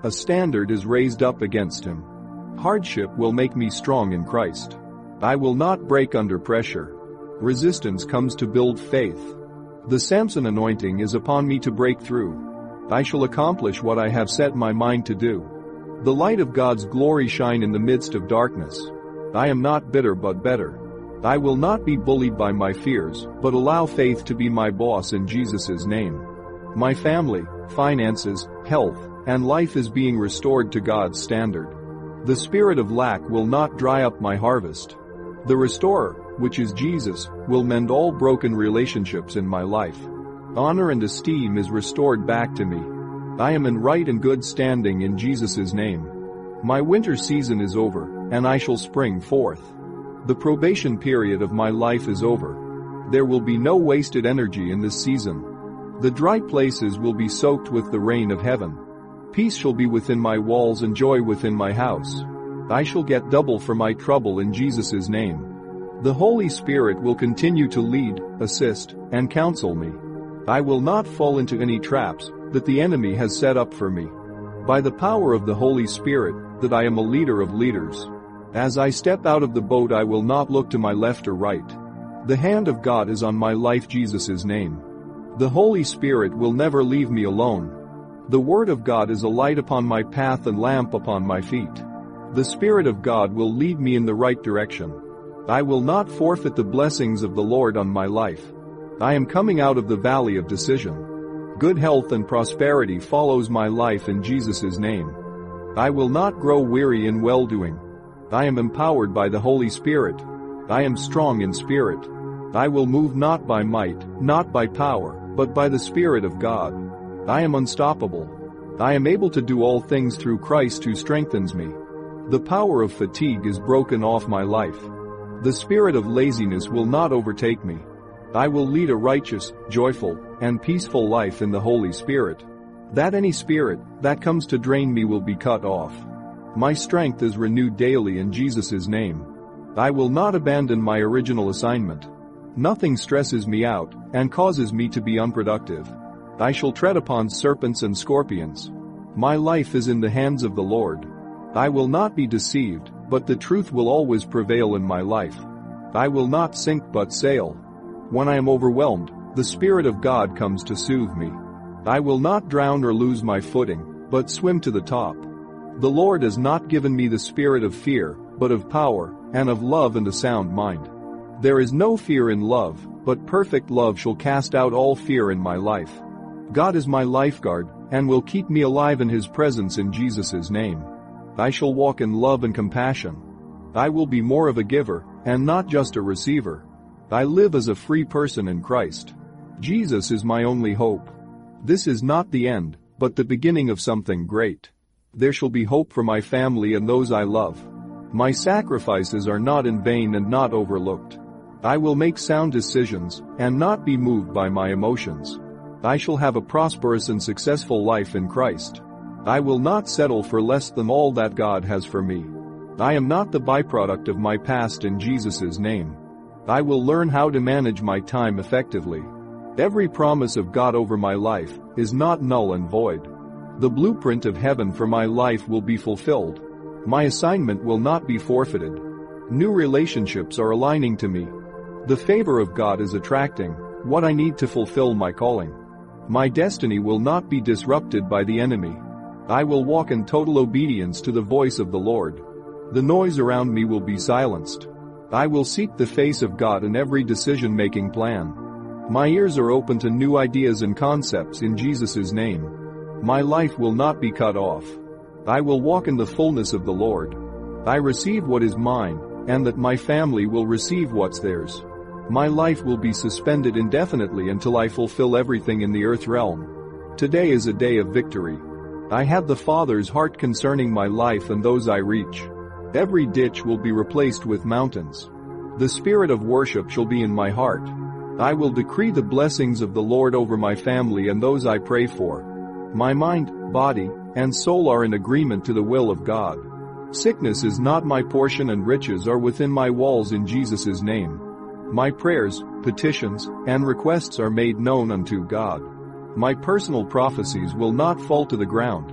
A standard is raised up against him. Hardship will make me strong in Christ. I will not break under pressure. Resistance comes to build faith. The Samson anointing is upon me to break through. I shall accomplish what I have set my mind to do. The light of God's glory shine in the midst of darkness. I am not bitter but better. I will not be bullied by my fears, but allow faith to be my boss in Jesus' name. My family, finances, health, and life is being restored to God's standard. The spirit of lack will not dry up my harvest. The restorer, which is Jesus, will mend all broken relationships in my life. Honor and esteem is restored back to me. I am in right and good standing in Jesus' name. My winter season is over, and I shall spring forth. The probation period of my life is over. There will be no wasted energy in this season. The dry places will be soaked with the rain of heaven. Peace shall be within my walls and joy within my house. I shall get double for my trouble in Jesus' name. The Holy Spirit will continue to lead, assist, and counsel me. I will not fall into any traps that the enemy has set up for me. By the power of the Holy Spirit, that I am a leader of leaders. As I step out of the boat, I will not look to my left or right. The hand of God is on my life, Jesus' name. The Holy Spirit will never leave me alone. The Word of God is a light upon my path and lamp upon my feet. The Spirit of God will lead me in the right direction. I will not forfeit the blessings of the Lord on my life. I am coming out of the valley of decision. Good health and prosperity follows my life in Jesus' name. I will not grow weary in well-doing. I am empowered by the Holy Spirit. I am strong in spirit. I will move not by might, not by power, but by the Spirit of God. I am unstoppable. I am able to do all things through Christ who strengthens me. The power of fatigue is broken off my life. The spirit of laziness will not overtake me. I will lead a righteous, joyful, and peaceful life in the Holy Spirit. That any spirit that comes to drain me will be cut off. My strength is renewed daily in Jesus' name. I will not abandon my original assignment. Nothing stresses me out and causes me to be unproductive. I shall tread upon serpents and scorpions. My life is in the hands of the Lord. I will not be deceived, but the truth will always prevail in my life. I will not sink but sail. When I am overwhelmed, the Spirit of God comes to soothe me. I will not drown or lose my footing, but swim to the top. The Lord has not given me the spirit of fear, but of power, and of love and a sound mind. There is no fear in love, but perfect love shall cast out all fear in my life. God is my lifeguard, and will keep me alive in His presence in Jesus' name. I shall walk in love and compassion. I will be more of a giver, and not just a receiver. I live as a free person in Christ. Jesus is my only hope. This is not the end, but the beginning of something great. There shall be hope for my family and those I love. My sacrifices are not in vain and not overlooked. I will make sound decisions, and not be moved by my emotions. I shall have a prosperous and successful life in Christ. I will not settle for less than all that God has for me. I am not the byproduct of my past in Jesus' name. I will learn how to manage my time effectively. Every promise of God over my life is not null and void. The blueprint of heaven for my life will be fulfilled. My assignment will not be forfeited. New relationships are aligning to me. The favor of God is attracting what I need to fulfill my calling. My destiny will not be disrupted by the enemy. I will walk in total obedience to the voice of the Lord. The noise around me will be silenced. I will seek the face of God in every decision-making plan. My ears are open to new ideas and concepts in Jesus' name. My life will not be cut off. I will walk in the fullness of the Lord. I receive what is mine, and that my family will receive what's theirs. My life will be suspended indefinitely until I fulfill everything in the earth realm. Today is a day of victory. I have the Father's heart concerning my life and those I reach. Every ditch will be replaced with mountains. The spirit of worship shall be in my heart. I will decree the blessings of the Lord over my family and those I pray for. My mind, body, and soul are in agreement to the will of God. Sickness is not my portion and riches are within my walls in Jesus' name. My prayers, petitions, and requests are made known unto God. My personal prophecies will not fall to the ground.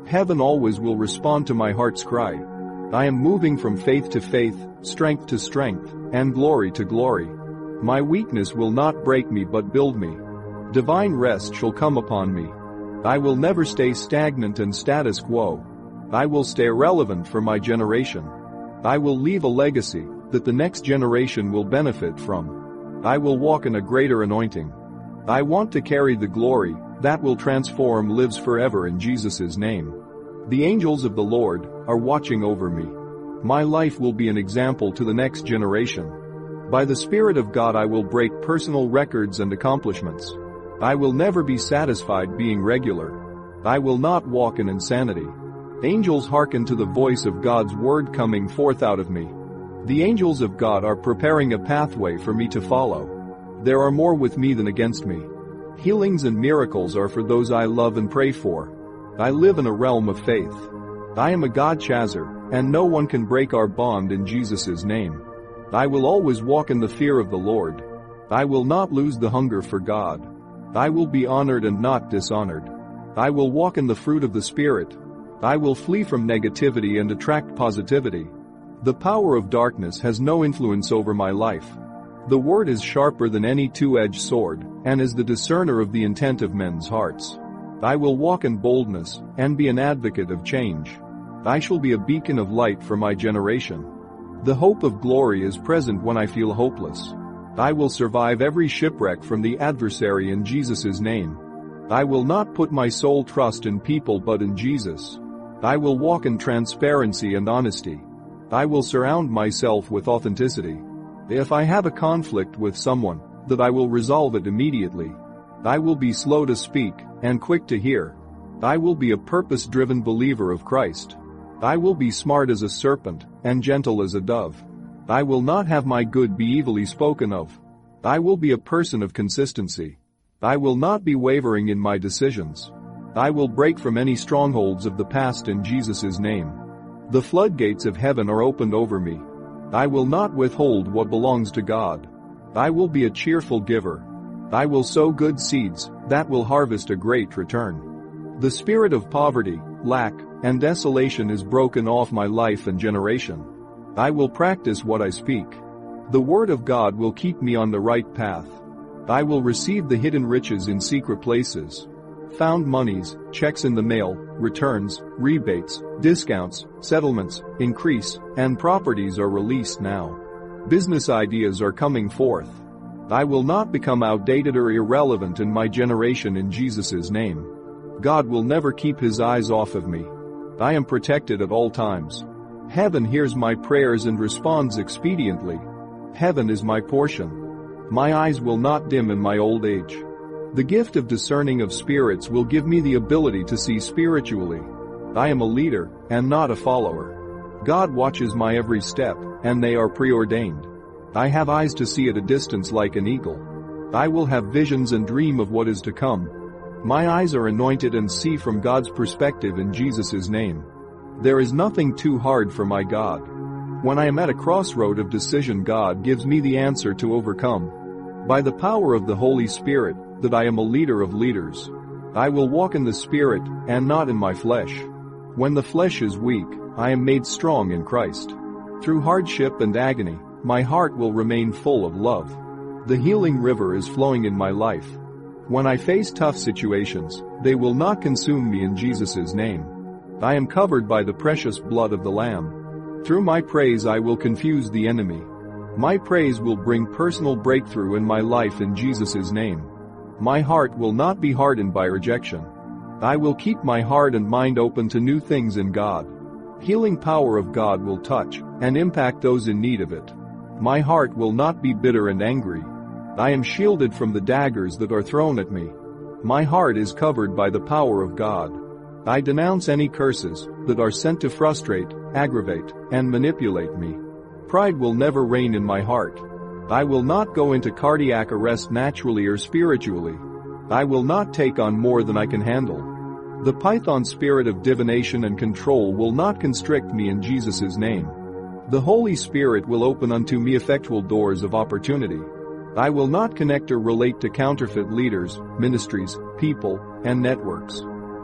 Heaven always will respond to my heart's cry. I am moving from faith to faith, strength to strength, and glory to glory. My weakness will not break me but build me. Divine rest shall come upon me. I will never stay stagnant and status quo. I will stay relevant for my generation. I will leave a legacy that the next generation will benefit from. I will walk in a greater anointing. I want to carry the glory that will transform lives forever in Jesus' name. The angels of the Lord are watching over me. My life will be an example to the next generation. By the Spirit of God I will break personal records and accomplishments. I will never be satisfied being regular. I will not walk in insanity. Angels hearken to the voice of God's word coming forth out of me. The angels of God are preparing a pathway for me to follow. There are more with me than against me. Healings and miracles are for those I love and pray for. I live in a realm of faith. I am a God chaser, and no one can break our bond in Jesus' name. I will always walk in the fear of the Lord. I will not lose the hunger for God. I will be honored and not dishonored. I will walk in the fruit of the Spirit. I will flee from negativity and attract positivity. The power of darkness has no influence over my life. The word is sharper than any two-edged sword, and is the discerner of the intent of men's hearts. I will walk in boldness, and be an advocate of change. I shall be a beacon of light for my generation. The hope of glory is present when I feel hopeless. I will survive every shipwreck from the adversary in Jesus' name. I will not put my sole trust in people but in Jesus. I will walk in transparency and honesty. I will surround myself with authenticity. If I have a conflict with someone, that I will resolve it immediately. I will be slow to speak, and quick to hear. I will be a purpose-driven believer of Christ. I will be smart as a serpent, and gentle as a dove. I will not have my good be evilly spoken of. I will be a person of consistency. I will not be wavering in my decisions. I will break from any strongholds of the past in Jesus' name. The floodgates of heaven are opened over me. I will not withhold what belongs to God. I will be a cheerful giver. I will sow good seeds that will harvest a great return. The spirit of poverty, lack, and desolation is broken off my life and generation. I will practice what I speak. The word of God will keep me on the right path. I will receive the hidden riches in secret places. Found monies, checks in the mail, returns, rebates, discounts, settlements, increase, and properties are released now. Business ideas are coming forth. I will not become outdated or irrelevant in my generation in Jesus' name. God will never keep his eyes off of me. I am protected at all times. Heaven hears my prayers and responds expediently. Heaven is my portion. My eyes will not dim in my old age. The gift of discerning of spirits will give me the ability to see spiritually. I am a leader, and not a follower. God watches my every step, and they are preordained. I have eyes to see at a distance like an eagle. I will have visions and dream of what is to come. My eyes are anointed and see from God's perspective in Jesus' name. There is nothing too hard for my God. When I am at a crossroad of decision, God gives me the answer to overcome. By the power of the Holy Spirit, that I am a leader of leaders. I will walk in the Spirit, and not in my flesh. When the flesh is weak, I am made strong in Christ. Through hardship and agony, my heart will remain full of love. The healing river is flowing in my life. When I face tough situations, they will not consume me in Jesus' name. I am covered by the precious blood of the Lamb. Through my praise I will confuse the enemy. My praise will bring personal breakthrough in my life in Jesus' name. My heart will not be hardened by rejection. I will keep my heart and mind open to new things in God. Healing power of God will touch and impact those in need of it. My heart will not be bitter and angry. I am shielded from the daggers that are thrown at me. My heart is covered by the power of God. I denounce any curses that are sent to frustrate, aggravate, and manipulate me. Pride will never reign in my heart. I will not go into cardiac arrest naturally or spiritually. I will not take on more than I can handle. The python spirit of divination and control will not constrict me in Jesus' name. The Holy Spirit will open unto me effectual doors of opportunity. I will not connect or relate to counterfeit leaders, ministries, people, and networks.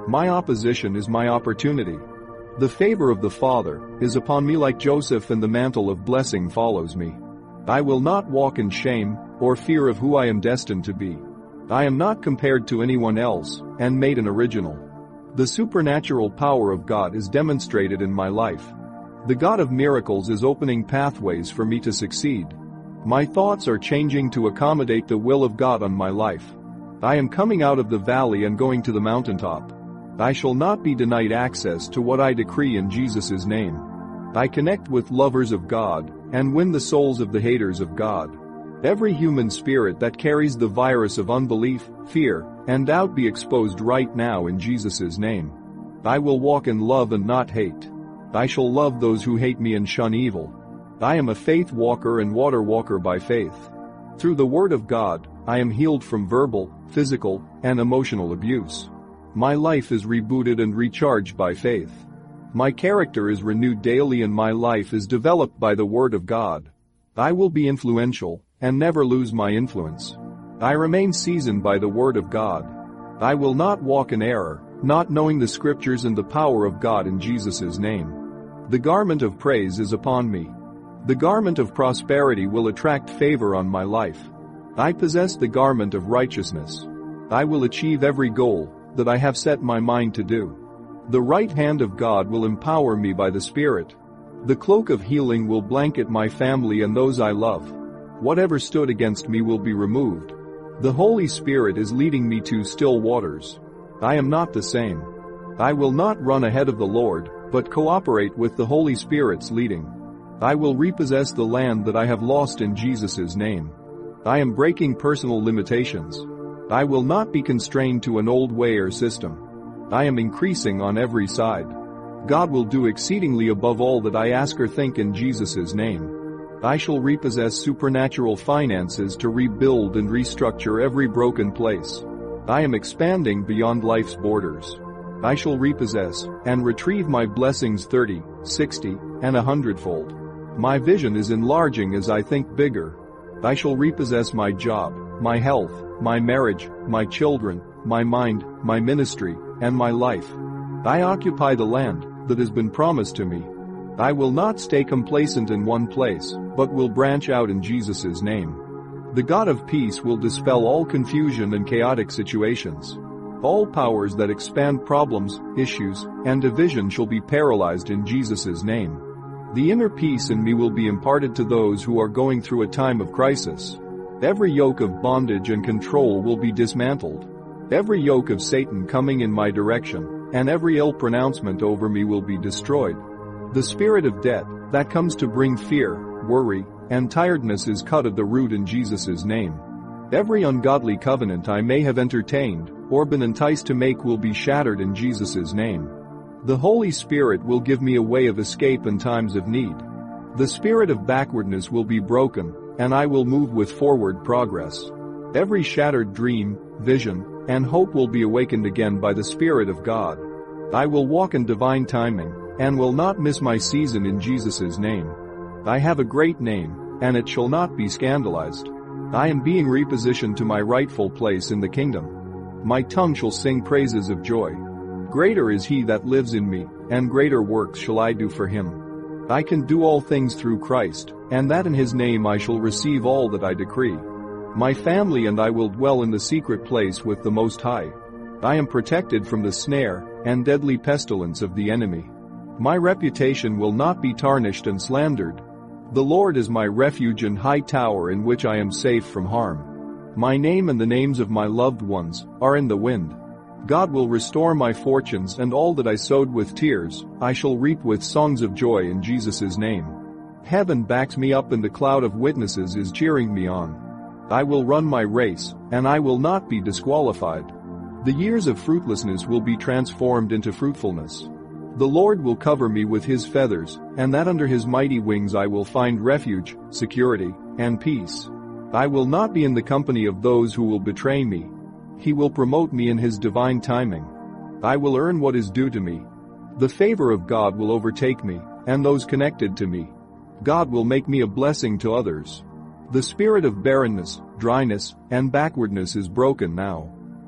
My opposition is my opportunity. The favor of the Father is upon me like Joseph, and the mantle of blessing follows me. I will not walk in shame or fear of who I am destined to be. I am not compared to anyone else and made an original. The supernatural power of God is demonstrated in my life. The God of miracles is opening pathways for me to succeed. My thoughts are changing to accommodate the will of God on my life. I am coming out of the valley and going to the mountaintop. I shall not be denied access to what I decree in Jesus' name. I connect with lovers of God and win the souls of the haters of God. Every human spirit that carries the virus of unbelief, fear, and doubt be exposed right now in Jesus' name. I will walk in love and not hate. I shall love those who hate me and shun evil. I am a faith walker and water walker by faith. Through the Word of God, I am healed from verbal, physical, and emotional abuse. My life is rebooted and recharged by faith. My character is renewed daily and my life is developed by the Word of God. I will be influential and never lose my influence. I remain seasoned by the Word of God. I will not walk in error, not knowing the Scriptures and the power of God in Jesus' name. The garment of praise is upon me. The garment of prosperity will attract favor on my life. I possess the garment of righteousness. I will achieve every goal that I have set my mind to do. The right hand of God will empower me by the Spirit. The cloak of healing will blanket my family and those I love. Whatever stood against me will be removed. The Holy Spirit is leading me to still waters. I am not the same. I will not run ahead of the Lord, but cooperate with the Holy Spirit's leading. I will repossess the land that I have lost in Jesus' name. I am breaking personal limitations. I will not be constrained to an old way or system. I am increasing on every side. God will do exceedingly above all that I ask or think in Jesus' name. I shall repossess supernatural finances to rebuild and restructure every broken place. I am expanding beyond life's borders. I shall repossess and retrieve my blessings 30, 60, and 100-fold. My vision is enlarging as I think bigger. I shall repossess my job, my health, my marriage, my children, my mind, my ministry, and my life. I occupy the land that has been promised to me. I will not stay complacent in one place, but will branch out in Jesus' name. The God of peace will dispel all confusion and chaotic situations. All powers that expand problems, issues, and division shall be paralyzed in Jesus' name. The inner peace in me will be imparted to those who are going through a time of crisis. Every yoke of bondage and control will be dismantled. Every yoke of Satan coming in my direction, and every ill pronouncement over me will be destroyed. The spirit of debt that comes to bring fear, worry, and tiredness is cut at the root in Jesus' name. Every ungodly covenant I may have entertained or been enticed to make will be shattered in Jesus' name. The Holy Spirit will give me a way of escape in times of need. The spirit of backwardness will be broken, and I will move with forward progress. Every shattered dream, vision, and hope will be awakened again by the Spirit of God. I will walk in divine timing and will not miss my season in Jesus' name. I have a great name, and it shall not be scandalized. I am being repositioned to my rightful place in the kingdom. My tongue shall sing praises of joy. Greater is he that lives in me, and greater works shall I do for him. I can do all things through Christ, and that in his name I shall receive all that I decree. My family and I will dwell in the secret place with the Most High. I am protected from the snare and deadly pestilence of the enemy. My reputation will not be tarnished and slandered. The Lord is my refuge and high tower in which I am safe from harm. My name and the names of my loved ones are in the wind. God will restore my fortunes, and all that I sowed with tears, I shall reap with songs of joy in Jesus' name. Heaven backs me up and the cloud of witnesses is cheering me on. I will run my race, and I will not be disqualified. The years of fruitlessness will be transformed into fruitfulness. The Lord will cover me with his feathers, and that under his mighty wings I will find refuge, security, and peace. I will not be in the company of those who will betray me. He will promote me in his divine timing. I will earn what is due to me. The favor of God will overtake me, and those connected to me. God will make me a blessing to others. The spirit of barrenness, dryness, and backwardness is broken now.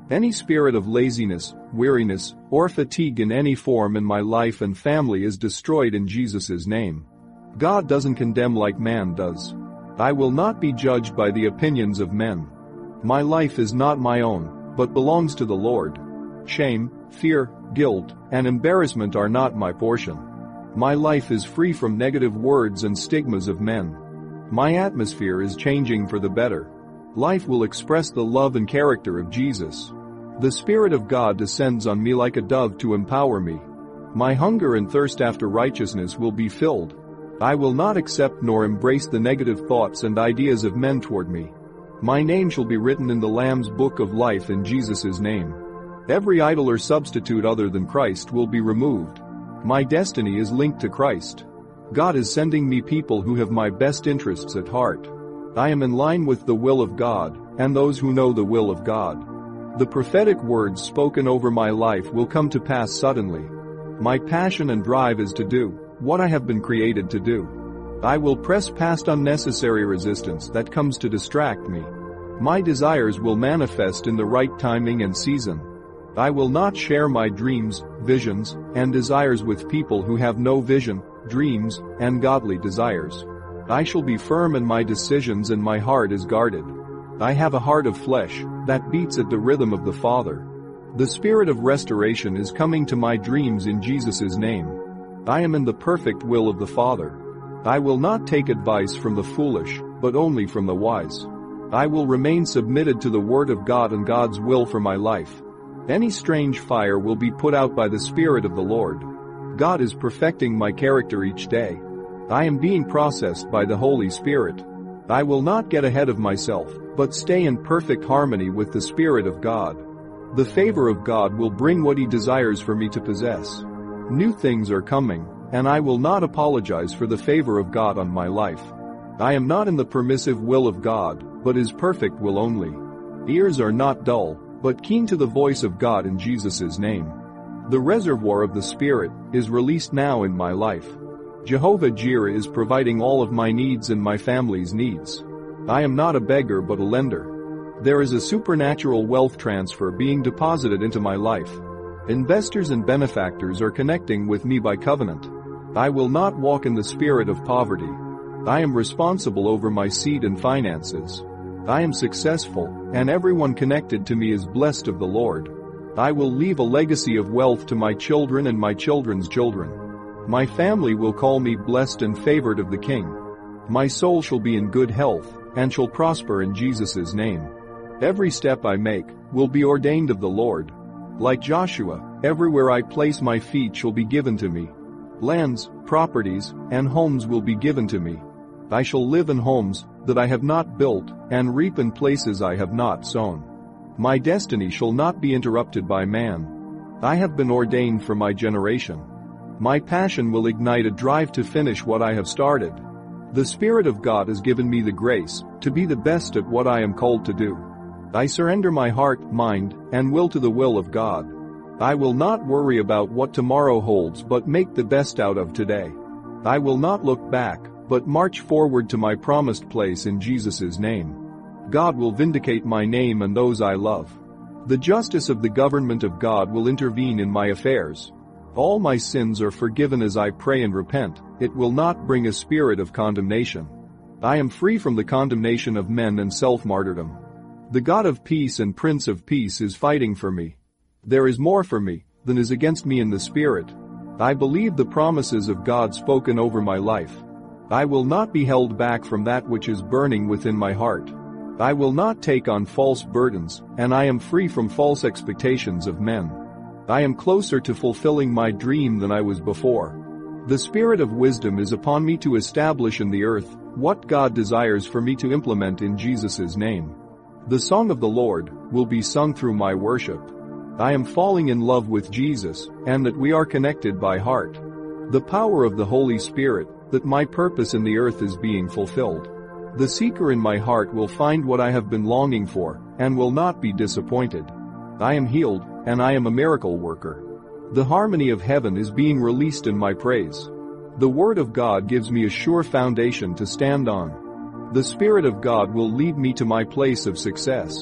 Any spirit of laziness, weariness, or fatigue in any form in my life and family is destroyed in Jesus' name. God doesn't condemn like man does. I will not be judged by the opinions of men. My life is not my own, but belongs to the Lord. Shame, fear, guilt, and embarrassment are not my portion. My life is free from negative words and stigmas of men. My atmosphere is changing for the better. Life will express the love and character of Jesus. The Spirit of God descends on me like a dove to empower me. My hunger and thirst after righteousness will be filled. I will not accept nor embrace the negative thoughts and ideas of men toward me. My name shall be written in the Lamb's book of life in Jesus' name. Every idol or substitute other than Christ will be removed. My destiny is linked to Christ. God is sending me people who have my best interests at heart. I am in line with the will of God, and those who know the will of God. The prophetic words spoken over my life will come to pass suddenly. My passion and drive is to do what I have been created to do. I will press past unnecessary resistance that comes to distract me. My desires will manifest in the right timing and season. I will not share my dreams, visions, and desires with people who have no vision, dreams, and godly desires. I shall be firm in my decisions and my heart is guarded. I have a heart of flesh that beats at the rhythm of the Father. The Spirit of restoration is coming to my dreams in Jesus' name. I am in the perfect will of the Father. I will not take advice from the foolish, but only from the wise. I will remain submitted to the Word of God and God's will for my life. Any strange fire will be put out by the Spirit of the Lord. God is perfecting my character each day. I am being processed by the Holy Spirit. I will not get ahead of myself, but stay in perfect harmony with the Spirit of God. The favor of God will bring what He desires for me to possess. New things are coming, and I will not apologize for the favor of God on my life. I am not in the permissive will of God, but His perfect will only. Ears are not dull, but keen to the voice of God in Jesus' name. The reservoir of the Spirit is released now in my life. Jehovah Jireh is providing all of my needs and my family's needs. I am not a beggar but a lender. There is a supernatural wealth transfer being deposited into my life. Investors and benefactors are connecting with me by covenant. I will not walk in the spirit of poverty. I am responsible over my seed and finances. I am successful, and everyone connected to me is blessed of the Lord. I will leave a legacy of wealth to my children and my children's children. My family will call me blessed and favored of the King. My soul shall be in good health, and shall prosper in Jesus' name. Every step I make will be ordained of the Lord. Like Joshua, everywhere I place my feet shall be given to me. Lands, properties, and homes will be given to me. I shall live in homes that I have not built, and reap in places I have not sown. My destiny shall not be interrupted by man. I have been ordained for my generation. My passion will ignite a drive to finish what I have started. The Spirit of God has given me the grace to be the best at what I am called to do. I surrender my heart, mind, and will to the will of God. I will not worry about what tomorrow holds but make the best out of today. I will not look back, but march forward to my promised place in Jesus' name. God will vindicate my name and those I love. The justice of the government of God will intervene in my affairs. All my sins are forgiven as I pray and repent. It will not bring a spirit of condemnation. I am free from the condemnation of men and self-martyrdom. The God of peace and Prince of Peace is fighting for me. There is more for me than is against me in the Spirit. I believe the promises of God spoken over my life. I will not be held back from that which is burning within my heart. I will not take on false burdens, and I am free from false expectations of men. I am closer to fulfilling my dream than I was before. The Spirit of wisdom is upon me to establish in the earth what God desires for me to implement in Jesus' name. The song of the Lord will be sung through my worship. I am falling in love with Jesus, and that we are connected by heart. The power of the Holy Spirit, that my purpose in the earth is being fulfilled. The seeker in my heart will find what I have been longing for, and will not be disappointed. I am healed, and I am a miracle worker. The harmony of heaven is being released in my praise. The Word of God gives me a sure foundation to stand on. The Spirit of God will lead me to my place of success.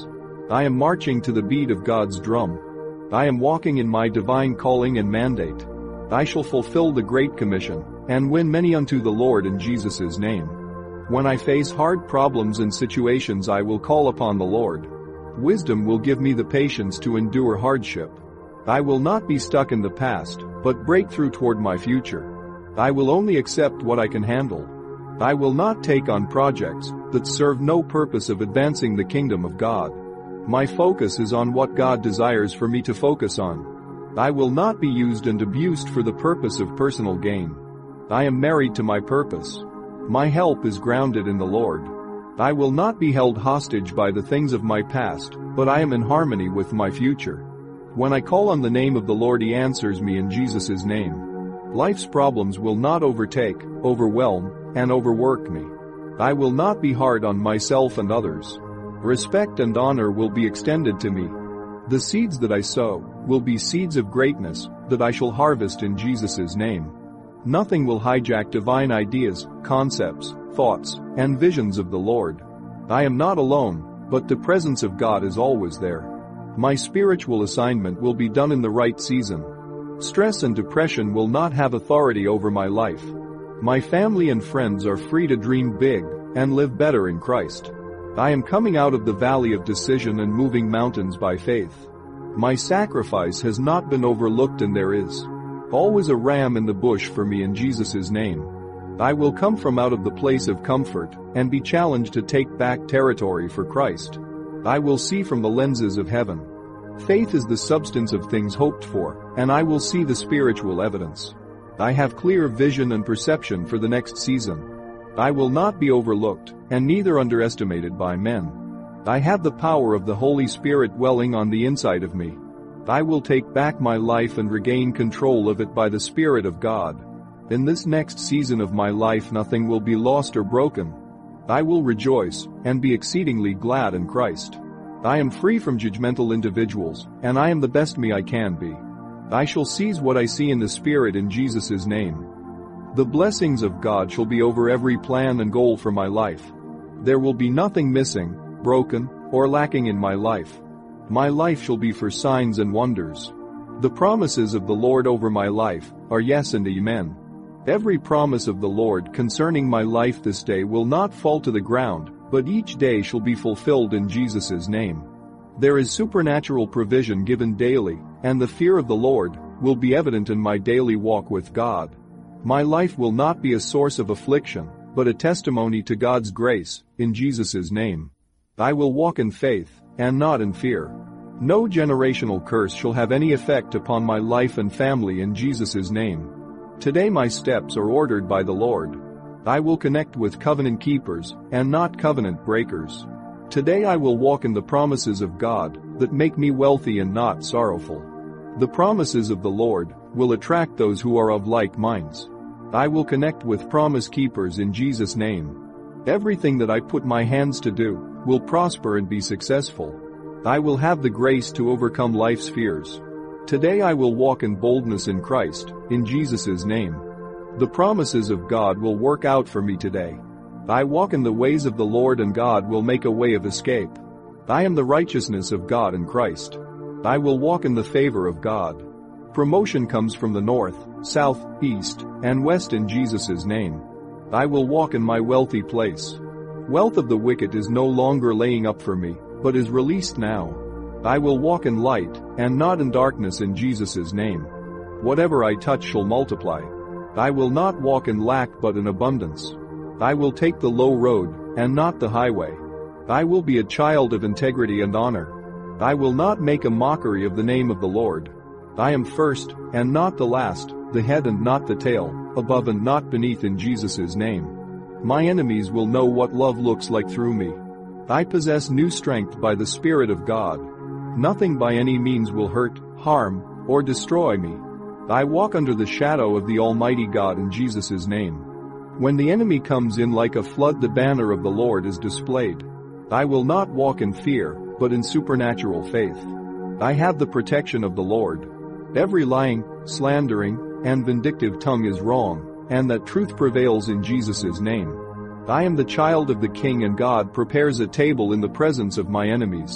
I am marching to the beat of God's drum. I am walking in my divine calling and mandate. I shall fulfill the Great Commission and win many unto the Lord in Jesus' name. When I face hard problems and situations, I will call upon the Lord. Wisdom will give me the patience to endure hardship. I will not be stuck in the past, but break through toward my future. I will only accept what I can handle. I will not take on projects that serve no purpose of advancing the kingdom of God. My focus is on what God desires for me to focus on. I will not be used and abused for the purpose of personal gain. I am married to my purpose. My help is grounded in the Lord. I will not be held hostage by the things of my past, but I am in harmony with my future. When I call on the name of the Lord, He answers me in Jesus' name. Life's problems will not overtake, overwhelm, and overwork me. I will not be hard on myself and others. Respect and honor will be extended to me. The seeds that I sow will be seeds of greatness that I shall harvest in Jesus' name. Nothing will hijack divine ideas, concepts, thoughts, and visions of the Lord. I am not alone, but the presence of God is always there. My spiritual assignment will be done in the right season. Stress and depression will not have authority over my life. My family and friends are free to dream big and live better in Christ. I am coming out of the valley of decision and moving mountains by faith. My sacrifice has not been overlooked, and there is always a ram in the bush for me in Jesus' name. I will come from out of the place of comfort and be challenged to take back territory for Christ. I will see from the lenses of heaven. Faith is the substance of things hoped for, and I will see the spiritual evidence. I have clear vision and perception for the next season. I will not be overlooked, and neither underestimated by men. I have the power of the Holy Spirit dwelling on the inside of me. I will take back my life and regain control of it by the Spirit of God. In this next season of my life, nothing will be lost or broken. I will rejoice and be exceedingly glad in Christ. I am free from judgmental individuals, and I am the best me I can be. I shall seize what I see in the Spirit in Jesus' name. The blessings of God shall be over every plan and goal for my life. There will be nothing missing, broken, or lacking in my life. My life shall be for signs and wonders. The promises of the Lord over my life are yes and amen. Every promise of the Lord concerning my life this day will not fall to the ground, but each day shall be fulfilled in Jesus' name. There is supernatural provision given daily, and the fear of the Lord will be evident in my daily walk with God. My life will not be a source of affliction, but a testimony to God's grace, in Jesus' name. I will walk in faith, and not in fear. No generational curse shall have any effect upon my life and family in Jesus' name. Today my steps are ordered by the Lord. I will connect with covenant keepers, and not covenant breakers. Today I will walk in the promises of God, that make me wealthy and not sorrowful. The promises of the Lord will attract those who are of like minds. I will connect with promise keepers in Jesus' name. Everything that I put my hands to do will prosper and be successful. I will have the grace to overcome life's fears. Today I will walk in boldness in Christ, in Jesus' name. The promises of God will work out for me today. I walk in the ways of the Lord, and God will make a way of escape. I am the righteousness of God in Christ. I will walk in the favor of God. Promotion comes from the north, south, east, and west in Jesus' name. I will walk in my wealthy place. Wealth of the wicked is no longer laying up for me, but is released now. I will walk in light, and not in darkness in Jesus' name. Whatever I touch shall multiply. I will not walk in lack but in abundance. I will take the low road, and not the highway. I will be a child of integrity and honor. I will not make a mockery of the name of the Lord. I am first, and not the last, the head and not the tail, above and not beneath in Jesus' name. My enemies will know what love looks like through me. I possess new strength by the Spirit of God. Nothing by any means will hurt, harm, or destroy me. I walk under the shadow of the Almighty God in Jesus' name. When the enemy comes in like a flood, the banner of the Lord is displayed. I will not walk in fear, but in supernatural faith. I have the protection of the Lord. Every lying, slandering, and vindictive tongue is wrong, and that truth prevails in Jesus' name. I am the child of the King, and God prepares a table in the presence of my enemies.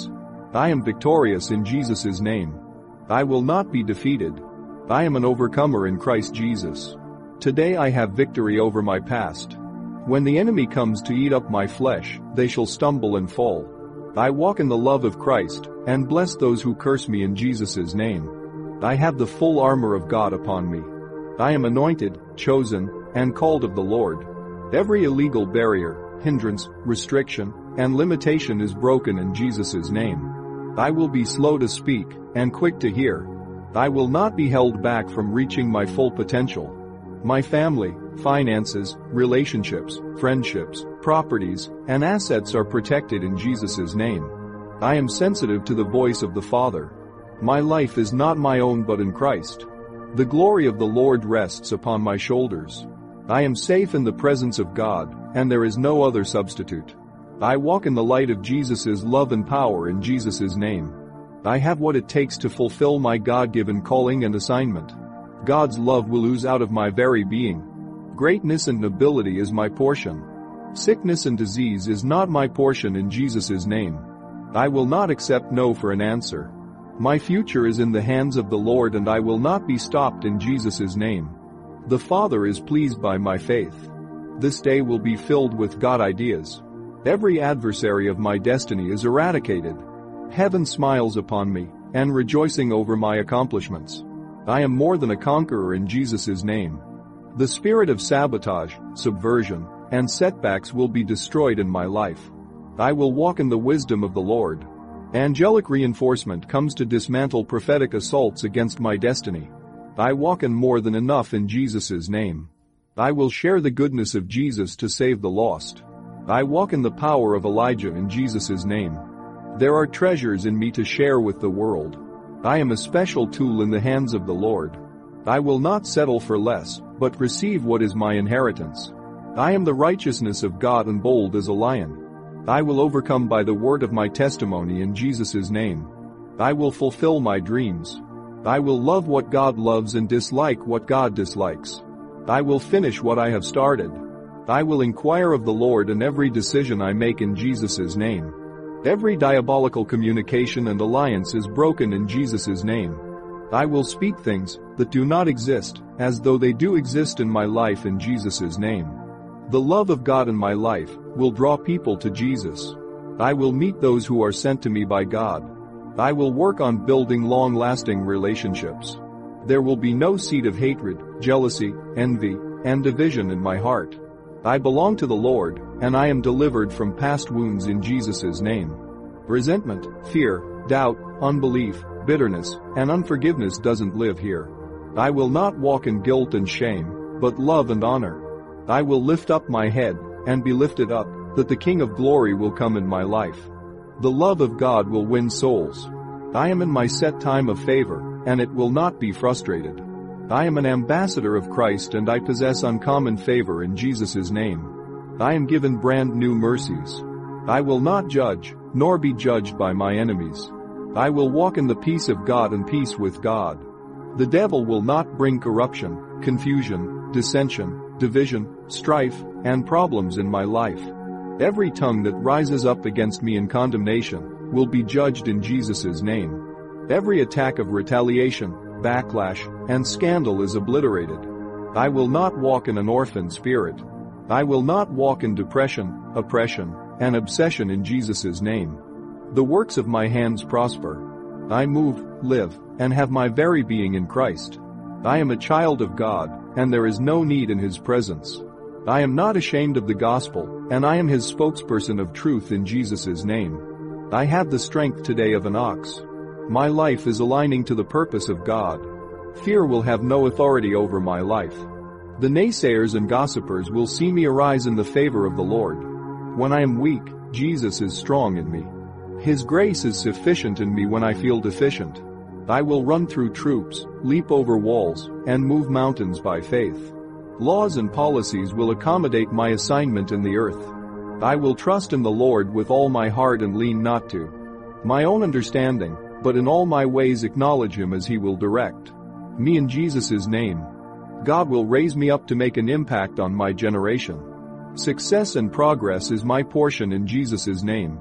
I am victorious in Jesus' name. I will not be defeated. I am an overcomer in Christ Jesus. Today I have victory over my past. When the enemy comes to eat up my flesh, they shall stumble and fall. I walk in the love of Christ, and bless those who curse me in Jesus' name. I have the full armor of God upon me. I am anointed, chosen, and called of the Lord. Every illegal barrier, hindrance, restriction, and limitation is broken in Jesus' name. I will be slow to speak, and quick to hear. I will not be held back from reaching my full potential. My family, finances, relationships, friendships, properties, and assets are protected in Jesus' name. I am sensitive to the voice of the Father. My life is not my own but in Christ. The glory of the Lord rests upon my shoulders. I am safe in the presence of God, and there is no other substitute. I walk in the light of Jesus' love and power in Jesus' name. I have what it takes to fulfill my God-given calling and assignment. God's love will ooze out of my very being. Greatness and nobility is my portion. Sickness and disease is not my portion in Jesus' name. I will not accept no for an answer. My future is in the hands of the Lord and I will not be stopped in Jesus' name. The Father is pleased by my faith. This day will be filled with God ideas. Every adversary of my destiny is eradicated. Heaven smiles upon me, and rejoicing over my accomplishments. I am more than a conqueror in Jesus' name. The spirit of sabotage, subversion, and setbacks will be destroyed in my life. I will walk in the wisdom of the Lord. Angelic reinforcement comes to dismantle prophetic assaults against my destiny. I walk in more than enough in Jesus' name. I will share the goodness of Jesus to save the lost. I walk in the power of Elijah in Jesus' name. There are treasures in me to share with the world. I am a special tool in the hands of the Lord. I will not settle for less, but receive what is my inheritance. I am the righteousness of God and bold as a lion. I will overcome by the word of my testimony in Jesus' name. I will fulfill my dreams. I will love what God loves and dislike what God dislikes. I will finish what I have started. I will inquire of the Lord in every decision I make in Jesus' name. Every diabolical communication and alliance is broken in Jesus' name. I will speak things that do not exist, as though they do exist in my life in Jesus' name. The love of God in my life will draw people to Jesus. I will meet those who are sent to me by God. I will work on building long-lasting relationships. There will be no seed of hatred, jealousy, envy, and division in my heart. I belong to the Lord, and I am delivered from past wounds in Jesus' name. Resentment, fear, doubt, unbelief, bitterness, and unforgiveness doesn't live here. I will not walk in guilt and shame, but love and honor. I will lift up my head, and be lifted up, that the King of Glory will come in my life. The love of God will win souls. I am in my set time of favor, and it will not be frustrated. I am an ambassador of Christ and I possess uncommon favor in Jesus' name. I am given brand new mercies. I will not judge, nor be judged by my enemies. I will walk in the peace of God and peace with God. The devil will not bring corruption, confusion, dissension, division, strife, and problems in my life. Every tongue that rises up against me in condemnation will be judged in Jesus' name. Every attack of retaliation, backlash, and scandal is obliterated. I will not walk in an orphan spirit. I will not walk in depression, oppression, and obsession in Jesus' name. The works of my hands prosper. I move, live, and have my very being in Christ. I am a child of God, and there is no need in His presence. I am not ashamed of the gospel, and I am His spokesperson of truth in Jesus' name. I have the strength today of an ox. My life is aligning to the purpose of God. Fear will have no authority over my life. The naysayers and gossipers will see me arise in the favor of the Lord. When I am weak, Jesus is strong in me. His grace is sufficient in me when I feel deficient. I will run through troops, leap over walls, and move mountains by faith. Laws and policies will accommodate my assignment in the earth. I will trust in the Lord with all my heart and lean not to my own understanding, but in all my ways acknowledge Him as He will direct me in Jesus' name. God will raise me up to make an impact on my generation. Success and progress is my portion in Jesus' name.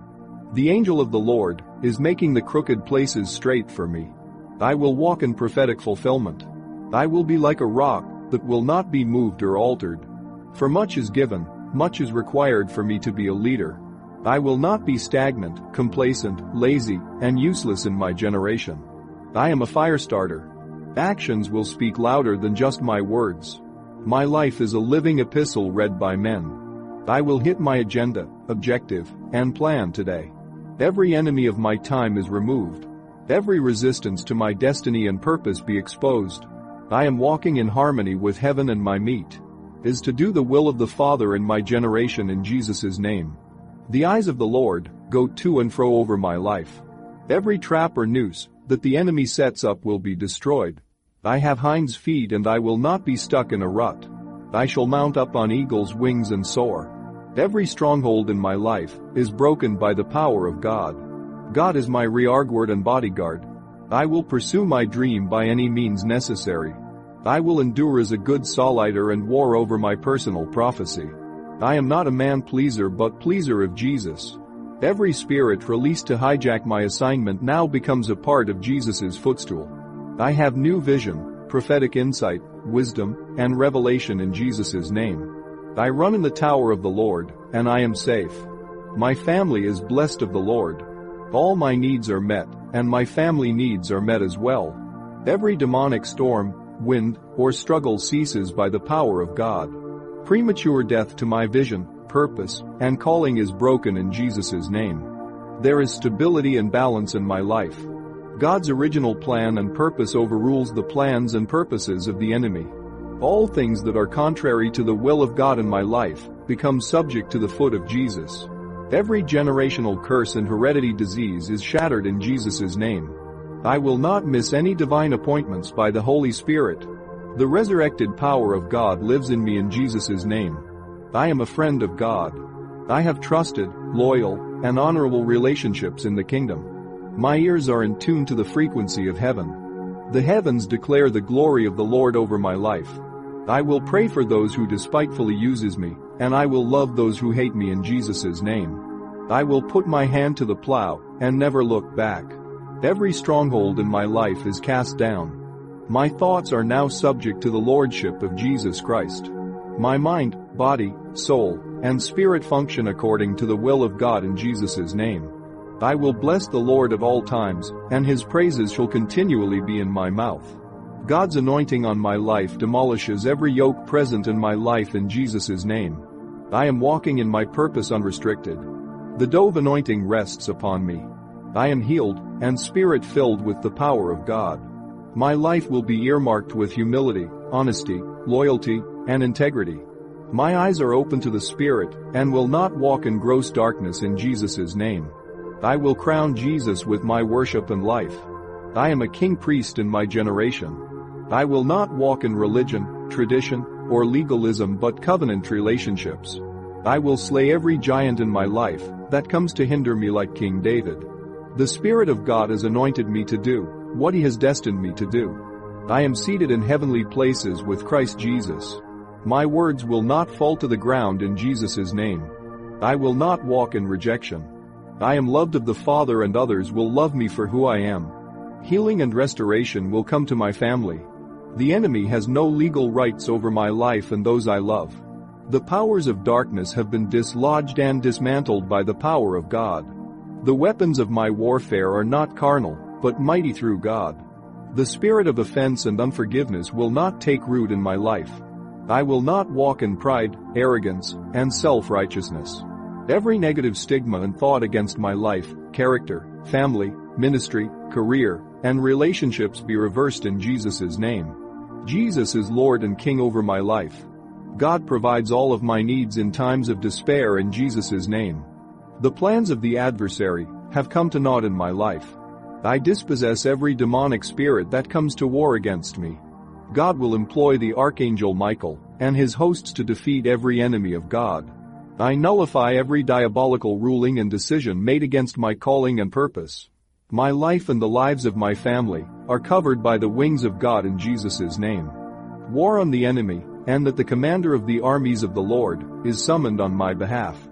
The angel of the Lord is making the crooked places straight for me. I will walk in prophetic fulfillment. I will be like a rock that will not be moved or altered. For much is given, much is required for me to be a leader. I will not be stagnant, complacent, lazy, and useless in my generation. I am a fire starter. Actions will speak louder than just my words. My life is a living epistle read by men. I will hit my agenda, objective, and plan today. Every enemy of my time is removed. Every resistance to my destiny and purpose be exposed. I am walking in harmony with heaven, and my meat is to do the will of the Father in my generation in Jesus' name. The eyes of the Lord go to and fro over my life. Every trap or noose that the enemy sets up will be destroyed. I have hinds feet and I will not be stuck in a rut. I shall mount up on eagle's wings and soar. Every stronghold in my life is broken by the power of God. God is my rearguard and bodyguard. I will pursue my dream by any means necessary. I will endure as a good soldier and war over my personal prophecy. I am not a man-pleaser but pleaser of Jesus. Every spirit released to hijack my assignment now becomes a part of Jesus' footstool. I have new vision, prophetic insight, wisdom, and revelation in Jesus' name. I run in the tower of the Lord, and I am safe. My family is blessed of the Lord. All my needs are met, and my family needs are met as well. Every demonic storm, wind, or struggle ceases by the power of God. Premature death to my vision, purpose, and calling is broken in Jesus' name. There is stability and balance in my life. God's original plan and purpose overrules the plans and purposes of the enemy. All things that are contrary to the will of God in my life become subject to the foot of Jesus. Every generational curse and hereditary disease is shattered in Jesus' name. I will not miss any divine appointments by the Holy Spirit. The resurrected power of God lives in me in Jesus' name. I am a friend of God. I have trusted, loyal, and honorable relationships in the kingdom. My ears are in tune to the frequency of heaven. The heavens declare the glory of the Lord over my life. I will pray for those who despitefully uses me, and I will love those who hate me in Jesus' name. I will put my hand to the plow and never look back. Every stronghold in my life is cast down. My thoughts are now subject to the lordship of Jesus Christ. My mind, body, soul, and spirit function according to the will of God in Jesus' name. I will bless the Lord at all times, and his praises shall continually be in my mouth. God's anointing on my life demolishes every yoke present in my life in Jesus' name. I am walking in my purpose unrestricted. The dove anointing rests upon me. I am healed and spirit-filled with the power of God. My life will be earmarked with humility, honesty, loyalty, and integrity. My eyes are open to the Spirit and will not walk in gross darkness in Jesus' name. I will crown Jesus with my worship and life. I am a king priest in my generation. I will not walk in religion, tradition, or legalism but covenant relationships. I will slay every giant in my life that comes to hinder me like King David. The Spirit of God has anointed me to do what he has destined me to do. I am seated in heavenly places with Christ Jesus. My words will not fall to the ground in Jesus' name. I will not walk in rejection. I am loved of the Father and others will love me for who I am. Healing and restoration will come to my family. The enemy has no legal rights over my life and those I love. The powers of darkness have been dislodged and dismantled by the power of God. The weapons of my warfare are not carnal, but mighty through God. The spirit of offense and unforgiveness will not take root in my life. I will not walk in pride, arrogance, and self-righteousness. Every negative stigma and thought against my life, character, family, ministry, career, and relationships be reversed in Jesus' name. Jesus is Lord and King over my life. God provides all of my needs in times of despair in Jesus' name. The plans of the adversary have come to naught in my life. I dispossess every demonic spirit that comes to war against me. God will employ the archangel Michael and his hosts to defeat every enemy of God. I nullify every diabolical ruling and decision made against my calling and purpose. My life and the lives of my family are covered by the wings of God in Jesus' name. War on the enemy, and that the commander of the armies of the Lord is summoned on my behalf.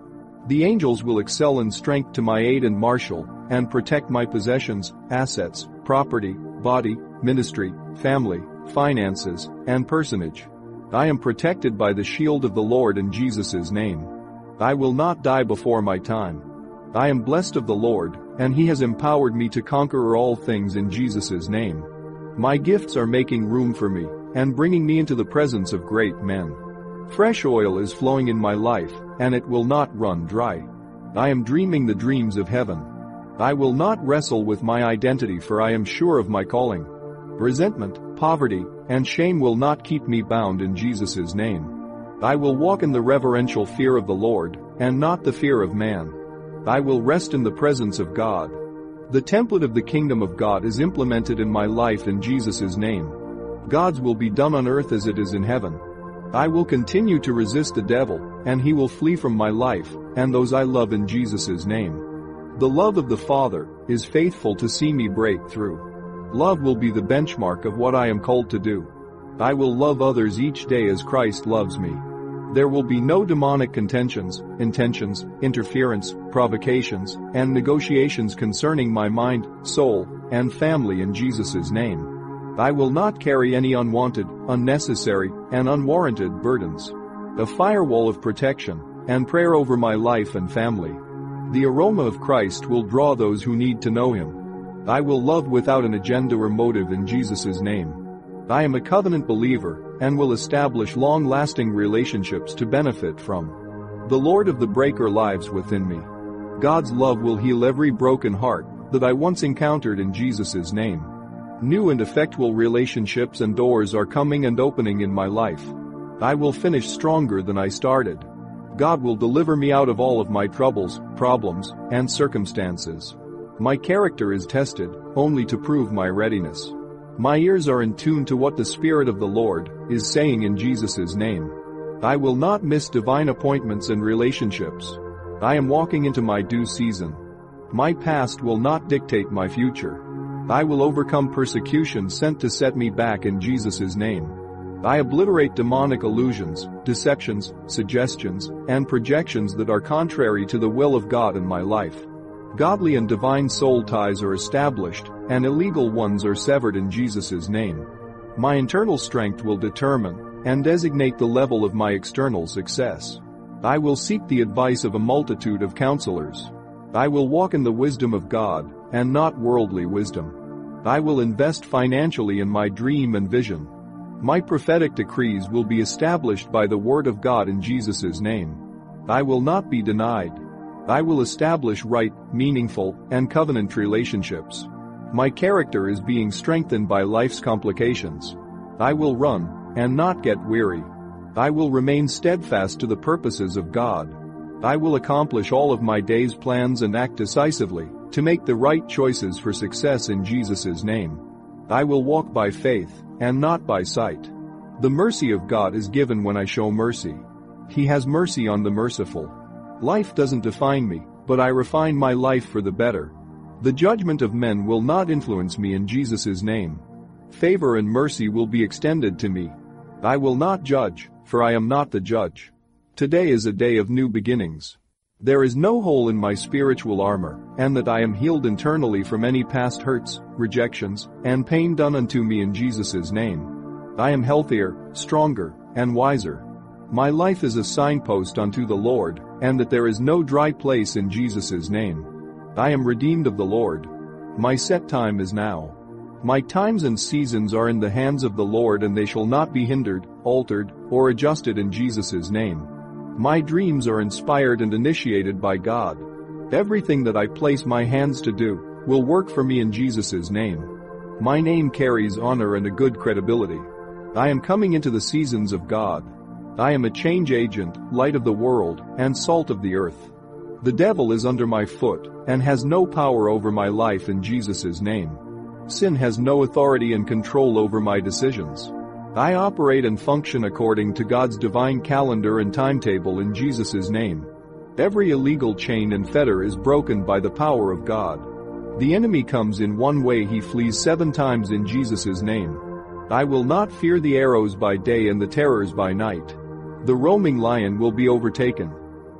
The angels will excel in strength to my aid and marshal, and protect my possessions, assets, property, body, ministry, family, finances, and personage. I am protected by the shield of the Lord in Jesus' name. I will not die before my time. I am blessed of the Lord, and He has empowered me to conquer all things in Jesus' name. My gifts are making room for me, and bringing me into the presence of great men. Fresh oil is flowing in my life, and it will not run dry. I am dreaming the dreams of heaven. I will not wrestle with my identity, for I am sure of my calling. Resentment, poverty, and shame will not keep me bound in Jesus' name. I will walk in the reverential fear of the Lord, and not the fear of man. I will rest in the presence of God. The template of the kingdom of God is implemented in my life in Jesus' name. God's will be done on earth as it is in heaven. I will continue to resist the devil, and he will flee from my life, and those I love in Jesus' name. The love of the Father is faithful to see me break through. Love will be the benchmark of what I am called to do. I will love others each day as Christ loves me. There will be no demonic contentions, intentions, interference, provocations, and negotiations concerning my mind, soul, and family in Jesus' name. I will not carry any unwanted, unnecessary, and unwarranted burdens. A firewall of protection and prayer over my life and family. The aroma of Christ will draw those who need to know Him. I will love without an agenda or motive in Jesus' name. I am a covenant believer and will establish long-lasting relationships to benefit from. The Lord of the breaker lives within me. God's love will heal every broken heart that I once encountered in Jesus' name. New and effectual relationships and doors are coming and opening in my life. I will finish stronger than I started. God will deliver me out of all of my troubles, problems, and circumstances. My character is tested only to prove my readiness. My ears are in tune to what the Spirit of the Lord is saying in Jesus' name. I will not miss divine appointments and relationships. I am walking into my due season. My past will not dictate my future. I will overcome persecution sent to set me back in Jesus' name. I obliterate demonic illusions, deceptions, suggestions, and projections that are contrary to the will of God in my life. Godly and divine soul ties are established, and illegal ones are severed in Jesus' name. My internal strength will determine and designate the level of my external success. I will seek the advice of a multitude of counselors. I will walk in the wisdom of God, and not worldly wisdom. I will invest financially in my dream and vision. My prophetic decrees will be established by the word of God in Jesus' name. I will not be denied. I will establish right, meaningful, and covenant relationships. My character is being strengthened by life's complications. I will run and not get weary. I will remain steadfast to the purposes of God. I will accomplish all of my day's plans and act decisively to make the right choices for success in Jesus' name. I will walk by faith and not by sight. The mercy of God is given when I show mercy. He has mercy on the merciful. Life doesn't define me, but I refine my life for the better. The judgment of men will not influence me in Jesus' name. Favor and mercy will be extended to me. I will not judge, for I am not the judge. Today is a day of new beginnings. There is no hole in my spiritual armor, and that I am healed internally from any past hurts, rejections, and pain done unto me in Jesus' name. I am healthier, stronger, and wiser. My life is a signpost unto the Lord, and that there is no dry place in Jesus' name. I am redeemed of the Lord. My set time is now. My times and seasons are in the hands of the Lord, and they shall not be hindered, altered, or adjusted in Jesus' name. My dreams are inspired and initiated by God. Everything that I place my hands to do will work for me in Jesus' name. My name carries honor and a good credibility. I am coming into the seasons of God. I am a change agent, light of the world, and salt of the earth. The devil is under my foot and has no power over my life in Jesus' name. Sin has no authority and control over my decisions. I operate and function according to God's divine calendar and timetable in Jesus' name. Every illegal chain and fetter is broken by the power of God. The enemy comes in one way, he flees 7 times in Jesus' name. I will not fear the arrows by day and the terrors by night. The roaming lion will be overtaken.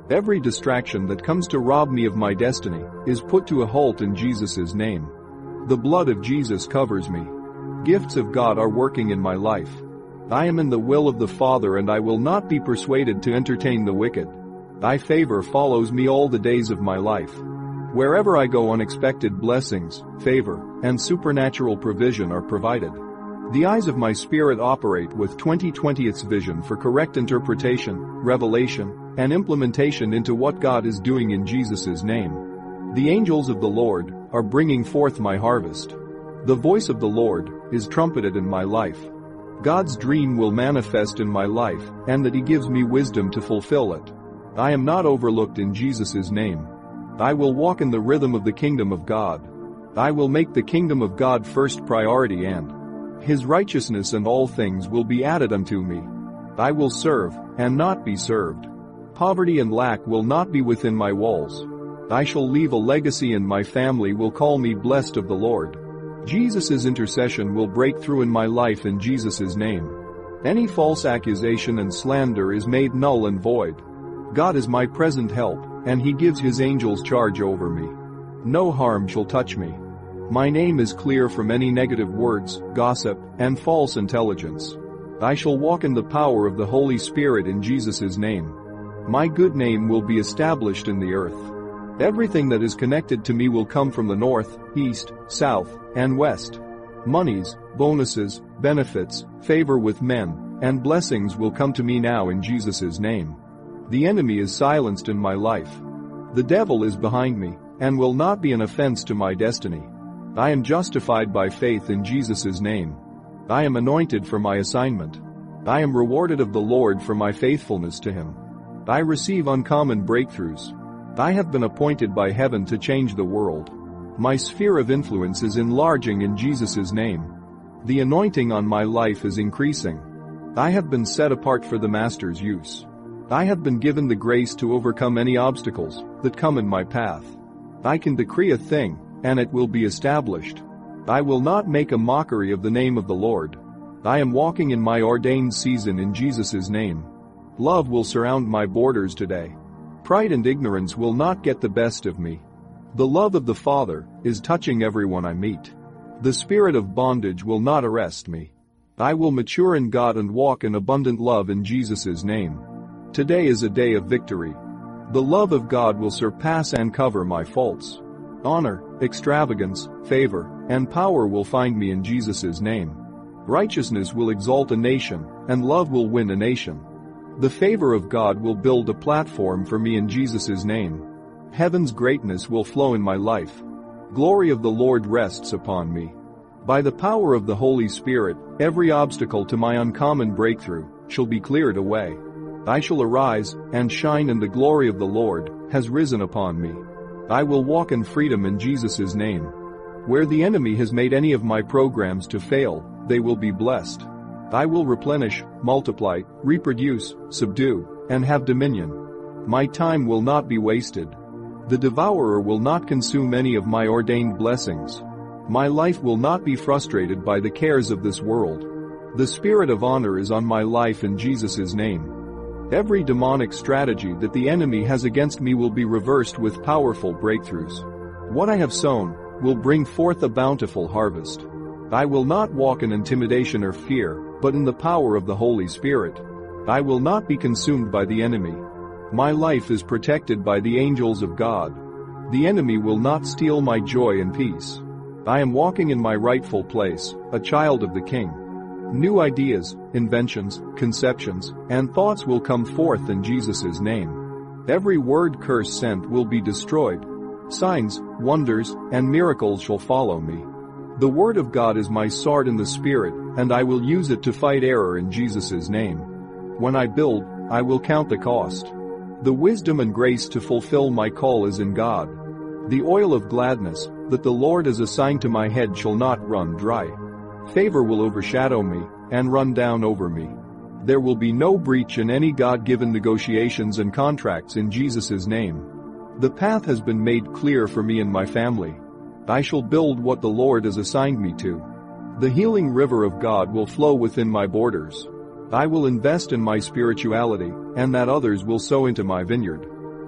Every distraction that comes to rob me of my destiny is put to a halt in Jesus' name. The blood of Jesus covers me. Gifts of God are working in my life. I am in the will of the Father and I will not be persuaded to entertain the wicked. Thy favor follows me all the days of my life. Wherever I go, unexpected blessings, favor, and supernatural provision are provided. The eyes of my spirit operate with 2020's vision for correct interpretation, revelation, and implementation into what God is doing in Jesus' name. The angels of the Lord are bringing forth my harvest. The voice of the Lord is trumpeted in my life. God's dream will manifest in my life, and that He gives me wisdom to fulfill it. I am not overlooked in Jesus' name. I will walk in the rhythm of the kingdom of God. I will make the kingdom of God first priority, and His righteousness, and all things will be added unto me. I will serve, and not be served. Poverty and lack will not be within my walls. I shall leave a legacy, and my family will call me blessed of the Lord. Jesus' intercession will break through in my life in Jesus' name. Any false accusation and slander is made null and void. God is my present help, and He gives His angels charge over me. No harm shall touch me. My name is clear from any negative words, gossip, and false intelligence. I shall walk in the power of the Holy Spirit in Jesus' name. My good name will be established in the earth. Everything that is connected to me will come from the north, east, south, and west. Monies, bonuses, benefits, favor with men, and blessings will come to me now in Jesus' name. The enemy is silenced in my life. The devil is behind me, and will not be an offense to my destiny. I am justified by faith in Jesus' name. I am anointed for my assignment. I am rewarded of the Lord for my faithfulness to Him. I receive uncommon breakthroughs. I have been appointed by heaven to change the world. My sphere of influence is enlarging in Jesus' name. The anointing on my life is increasing. I have been set apart for the Master's use. I have been given the grace to overcome any obstacles that come in my path. I can decree a thing, and it will be established. I will not make a mockery of the name of the Lord. I am walking in my ordained season in Jesus' name. Love will surround my borders today. Pride and ignorance will not get the best of me. The love of the Father is touching everyone I meet. The spirit of bondage will not arrest me. I will mature in God and walk in abundant love in Jesus' name. Today is a day of victory. The love of God will surpass and cover my faults. Honor, extravagance, favor, and power will find me in Jesus' name. Righteousness will exalt a nation, and love will win a nation. The favor of God will build a platform for me in Jesus' name. Heaven's greatness will flow in my life. Glory of the Lord rests upon me. By the power of the Holy Spirit, every obstacle to my uncommon breakthrough shall be cleared away. I shall arise and shine, and the glory of the Lord has risen upon me. I will walk in freedom in Jesus' name. Where the enemy has made any of my programs to fail, they will be blessed. I will replenish, multiply, reproduce, subdue, and have dominion. My time will not be wasted. The devourer will not consume any of my ordained blessings. My life will not be frustrated by the cares of this world. The spirit of honor is on my life in Jesus' name. Every demonic strategy that the enemy has against me will be reversed with powerful breakthroughs. What I have sown will bring forth a bountiful harvest. I will not walk in intimidation or fear, but in the power of the Holy Spirit. I will not be consumed by the enemy. My life is protected by the angels of God. The enemy will not steal my joy and peace. I am walking in my rightful place, a child of the King. New ideas, inventions, conceptions, and thoughts will come forth in Jesus' name. Every word curse sent will be destroyed. Signs, wonders, and miracles shall follow me. The word of God is my sword in the Spirit, and I will use it to fight error in Jesus' name. When I build, I will count the cost. The wisdom and grace to fulfill my call is in God. The oil of gladness that the Lord has assigned to my head shall not run dry. Favor will overshadow me and run down over me. There will be no breach in any God-given negotiations and contracts in Jesus' name. The path has been made clear for me and my family. I shall build what the Lord has assigned me to. The healing river of God will flow within my borders. I will invest in my spirituality, and that others will sow into my vineyard.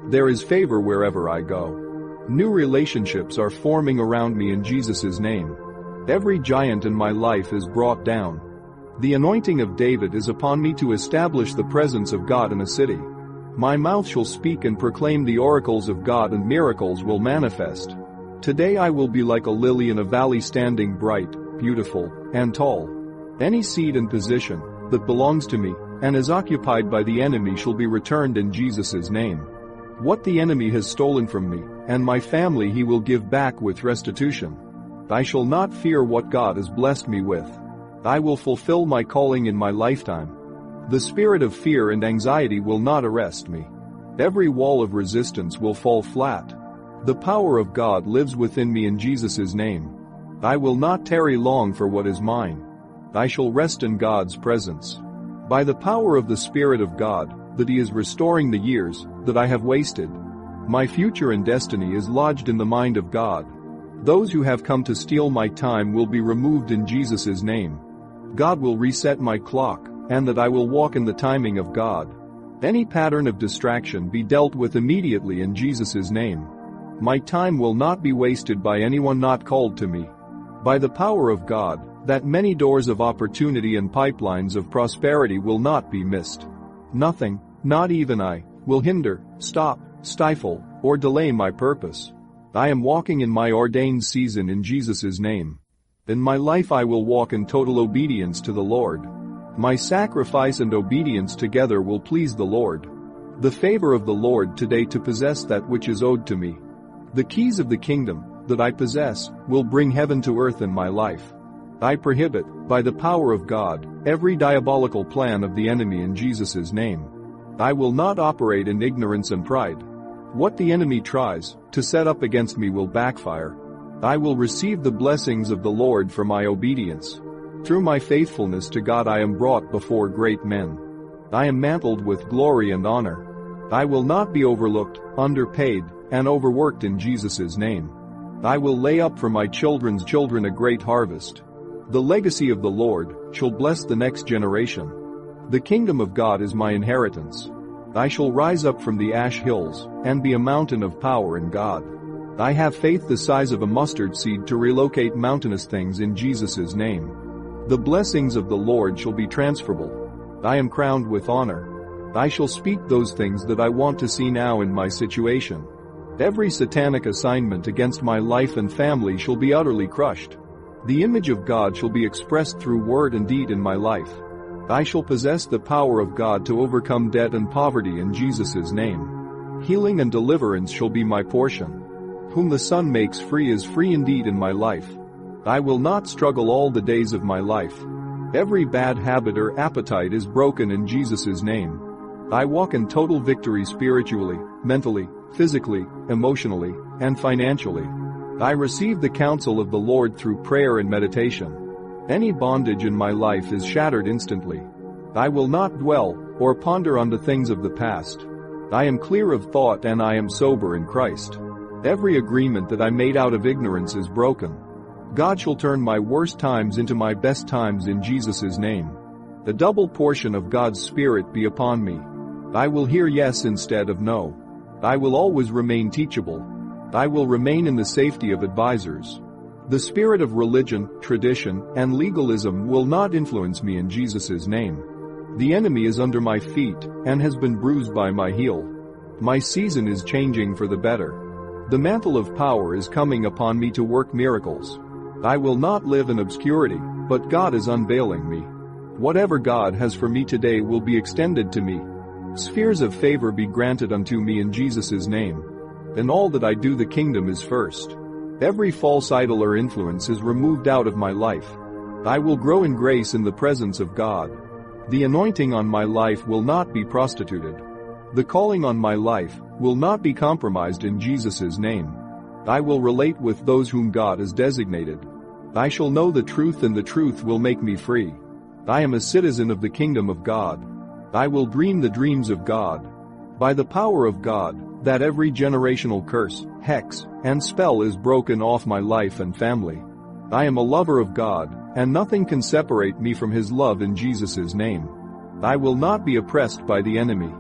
There is favor wherever I go. New relationships are forming around me in Jesus' name. Every giant in my life is brought down. The anointing of David is upon me to establish the presence of God in a city. My mouth shall speak and proclaim the oracles of God, and miracles will manifest. Today I will be like a lily in a valley, standing bright, beautiful, and tall. Any seat and position that belongs to me and is occupied by the enemy shall be returned in Jesus' name. What the enemy has stolen from me and my family he will give back with restitution. I shall not fear what God has blessed me with. I will fulfill my calling in my lifetime. The spirit of fear and anxiety will not arrest me. Every wall of resistance will fall flat. The power of God lives within me in Jesus' name. I will not tarry long for what is mine. I shall rest in God's presence. By the power of the Spirit of God, that He is restoring the years that I have wasted. My future and destiny is lodged in the mind of God. Those who have come to steal my time will be removed in Jesus' name. God will reset my clock, and that I will walk in the timing of God. Any pattern of distraction be dealt with immediately in Jesus' name. My time will not be wasted by anyone not called to me. By the power of God, that many doors of opportunity and pipelines of prosperity will not be missed. Nothing, not even I, will hinder, stop, stifle, or delay my purpose. I am walking in my ordained season in Jesus' name. In my life I will walk in total obedience to the Lord. My sacrifice and obedience together will please the Lord. The favor of the Lord today to possess that which is owed to me. The keys of the kingdom that I possess will bring heaven to earth in my life. I prohibit, by the power of God, every diabolical plan of the enemy in Jesus' name. I will not operate in ignorance and pride. What the enemy tries to set up against me will backfire. I will receive the blessings of the Lord for my obedience. Through my faithfulness to God I am brought before great men. I am mantled with glory and honor. I will not be overlooked, underpaid, and overworked in Jesus' name. I will lay up for my children's children a great harvest. The legacy of the Lord shall bless the next generation. The kingdom of God is my inheritance. I shall rise up from the ash hills and be a mountain of power in God. I have faith the size of a mustard seed to relocate mountainous things in Jesus' name. The blessings of the Lord shall be transferable. I am crowned with honor. I shall speak those things that I want to see now in my situation. Every satanic assignment against my life and family shall be utterly crushed. The image of God shall be expressed through word and deed in my life. I shall possess the power of God to overcome debt and poverty in Jesus' name. Healing and deliverance shall be my portion. Whom the Son makes free is free indeed in my life. I will not struggle all the days of my life. Every bad habit or appetite is broken in Jesus' name. I walk in total victory spiritually, mentally, physically, emotionally, and financially. I receive the counsel of the Lord through prayer and meditation. Any bondage in my life is shattered instantly. I will not dwell or ponder on the things of the past. I am clear of thought and I am sober in Christ. Every agreement that I made out of ignorance is broken. God shall turn my worst times into my best times in Jesus' name. The double portion of God's Spirit be upon me. I will hear yes instead of no. I will always remain teachable. I will remain in the safety of advisors. The spirit of religion, tradition, and legalism will not influence me in Jesus' name. The enemy is under my feet and has been bruised by my heel. My season is changing for the better. The mantle of power is coming upon me to work miracles. I will not live in obscurity, but God is unveiling me. Whatever God has for me today will be extended to me. Spheres of favor be granted unto me in Jesus' name. In all that I do the kingdom is first. Every false idol or influence is removed out of my life. I will grow in grace in the presence of God. The anointing on my life will not be prostituted. The calling on my life will not be compromised in Jesus' name. I will relate with those whom God has designated. I shall know the truth and the truth will make me free. I am a citizen of the kingdom of God. I will dream the dreams of God. By the power of God, that every generational curse, hex, and spell is broken off my life and family. I am a lover of God, and nothing can separate me from His love in Jesus' name. I will not be oppressed by the enemy.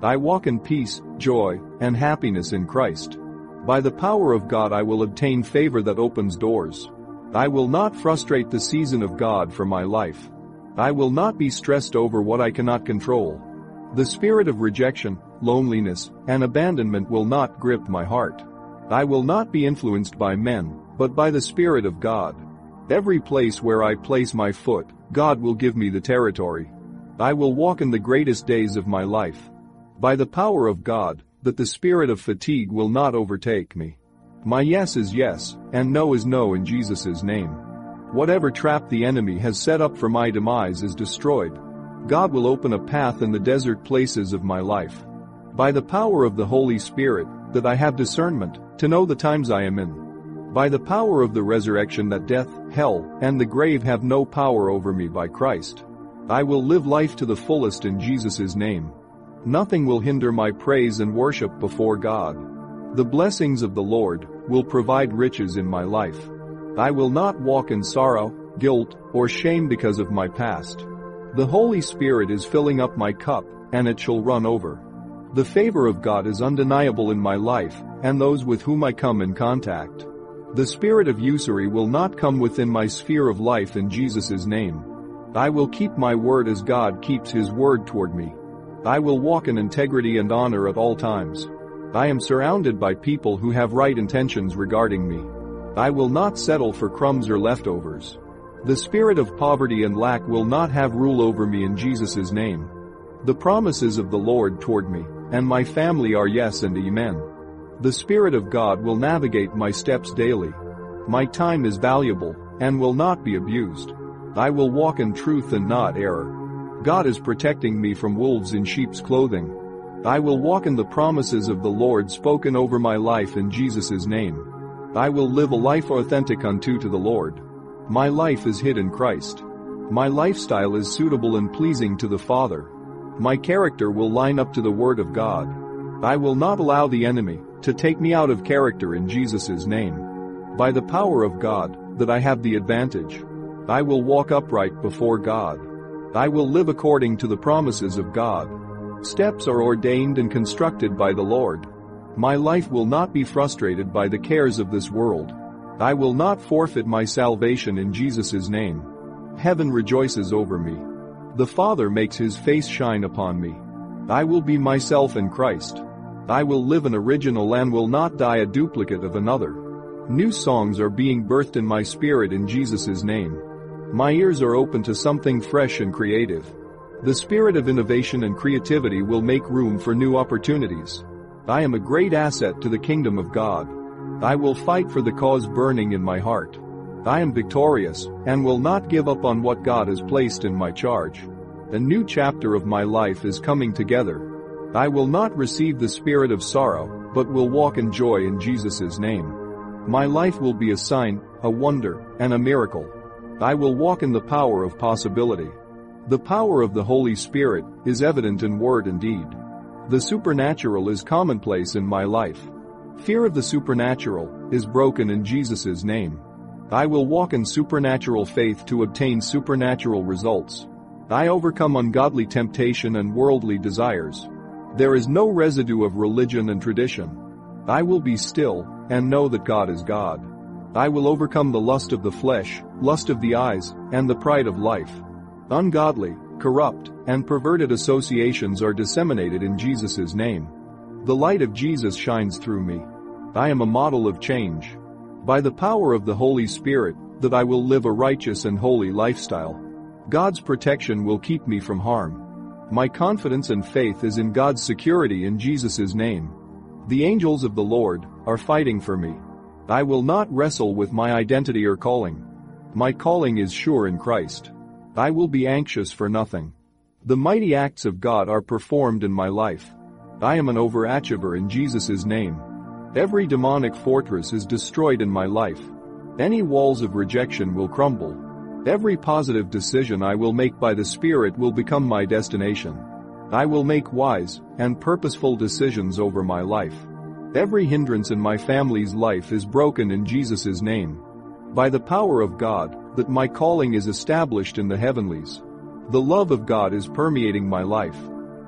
I walk in peace, joy, and happiness in Christ. By the power of God I will obtain favor that opens doors. I will not frustrate the season of God for my life. I will not be stressed over what I cannot control. The spirit of rejection, loneliness, and abandonment will not grip my heart. I will not be influenced by men, but by the Spirit of God. Every place where I place my foot, God will give me the territory. I will walk in the greatest days of my life. By the power of God, that the spirit of fatigue will not overtake me. My yes is yes, and no is no in Jesus' name. Whatever trap the enemy has set up for my demise is destroyed. God will open a path in the desert places of my life. By the power of the Holy Spirit, that I have discernment, to know the times I am in. By the power of the resurrection that death, hell, and the grave have no power over me by Christ. I will live life to the fullest in Jesus' name. Nothing will hinder my praise and worship before God. The blessings of the Lord will provide riches in my life. I will not walk in sorrow, guilt, or shame because of my past. The Holy Spirit is filling up my cup, and it shall run over. The favor of God is undeniable in my life, and those with whom I come in contact. The spirit of usury will not come within my sphere of life in Jesus' name. I will keep my word as God keeps his word toward me. I will walk in integrity and honor at all times. I am surrounded by people who have right intentions regarding me. I will not settle for crumbs or leftovers. The spirit of poverty and lack will not have rule over me in Jesus' name. The promises of the Lord toward me and my family are yes and amen. The Spirit of God will navigate my steps daily. My time is valuable and will not be abused. I will walk in truth and not error. God is protecting me from wolves in sheep's clothing. I will walk in the promises of the Lord spoken over my life in Jesus' name. I will live a life authentic unto the Lord. My life is hid in Christ. My lifestyle is suitable and pleasing to the Father. My character will line up to the Word of God. I will not allow the enemy to take me out of character in Jesus' name. By the power of God, that I have the advantage. I will walk upright before God. I will live according to the promises of God. Steps are ordained and constructed by the Lord. My life will not be frustrated by the cares of this world. I will not forfeit my salvation in Jesus' name. Heaven rejoices over me. The Father makes his face shine upon me. I will be myself in Christ. I will live an original and will not die a duplicate of another. New songs are being birthed in my spirit in Jesus' name. My ears are open to something fresh and creative. The spirit of innovation and creativity will make room for new opportunities. I am a great asset to the kingdom of God. I will fight for the cause burning in my heart. I am victorious and will not give up on what God has placed in my charge. A new chapter of my life is coming together. I will not receive the spirit of sorrow, but will walk in joy in Jesus' name. My life will be a sign, a wonder, and a miracle. I will walk in the power of possibility. The power of the Holy Spirit is evident in word and deed. The supernatural is commonplace in my life. Fear of the supernatural is broken in Jesus' name. I will walk in supernatural faith to obtain supernatural results. I overcome ungodly temptation and worldly desires. There is no residue of religion and tradition. I will be still and know that God is God. I will overcome the lust of the flesh, lust of the eyes, and the pride of life. Ungodly, corrupt, and perverted associations are disseminated in Jesus' name. The light of Jesus shines through me. I am a model of change. By the power of the Holy Spirit, that I will live a righteous and holy lifestyle. God's protection will keep me from harm. My confidence and faith is in God's security in Jesus' name. The angels of the Lord are fighting for me. I will not wrestle with my identity or calling. My calling is sure in Christ. I will be anxious for nothing. The mighty acts of God are performed in my life. I am an overachiever in Jesus' name. Every demonic fortress is destroyed in my life. Any walls of rejection will crumble. Every positive decision I will make by the Spirit will become my destination. I will make wise and purposeful decisions over my life. Every hindrance in my family's life is broken in Jesus' name. By the power of God, that my calling is established in the heavenlies. The love of God is permeating my life.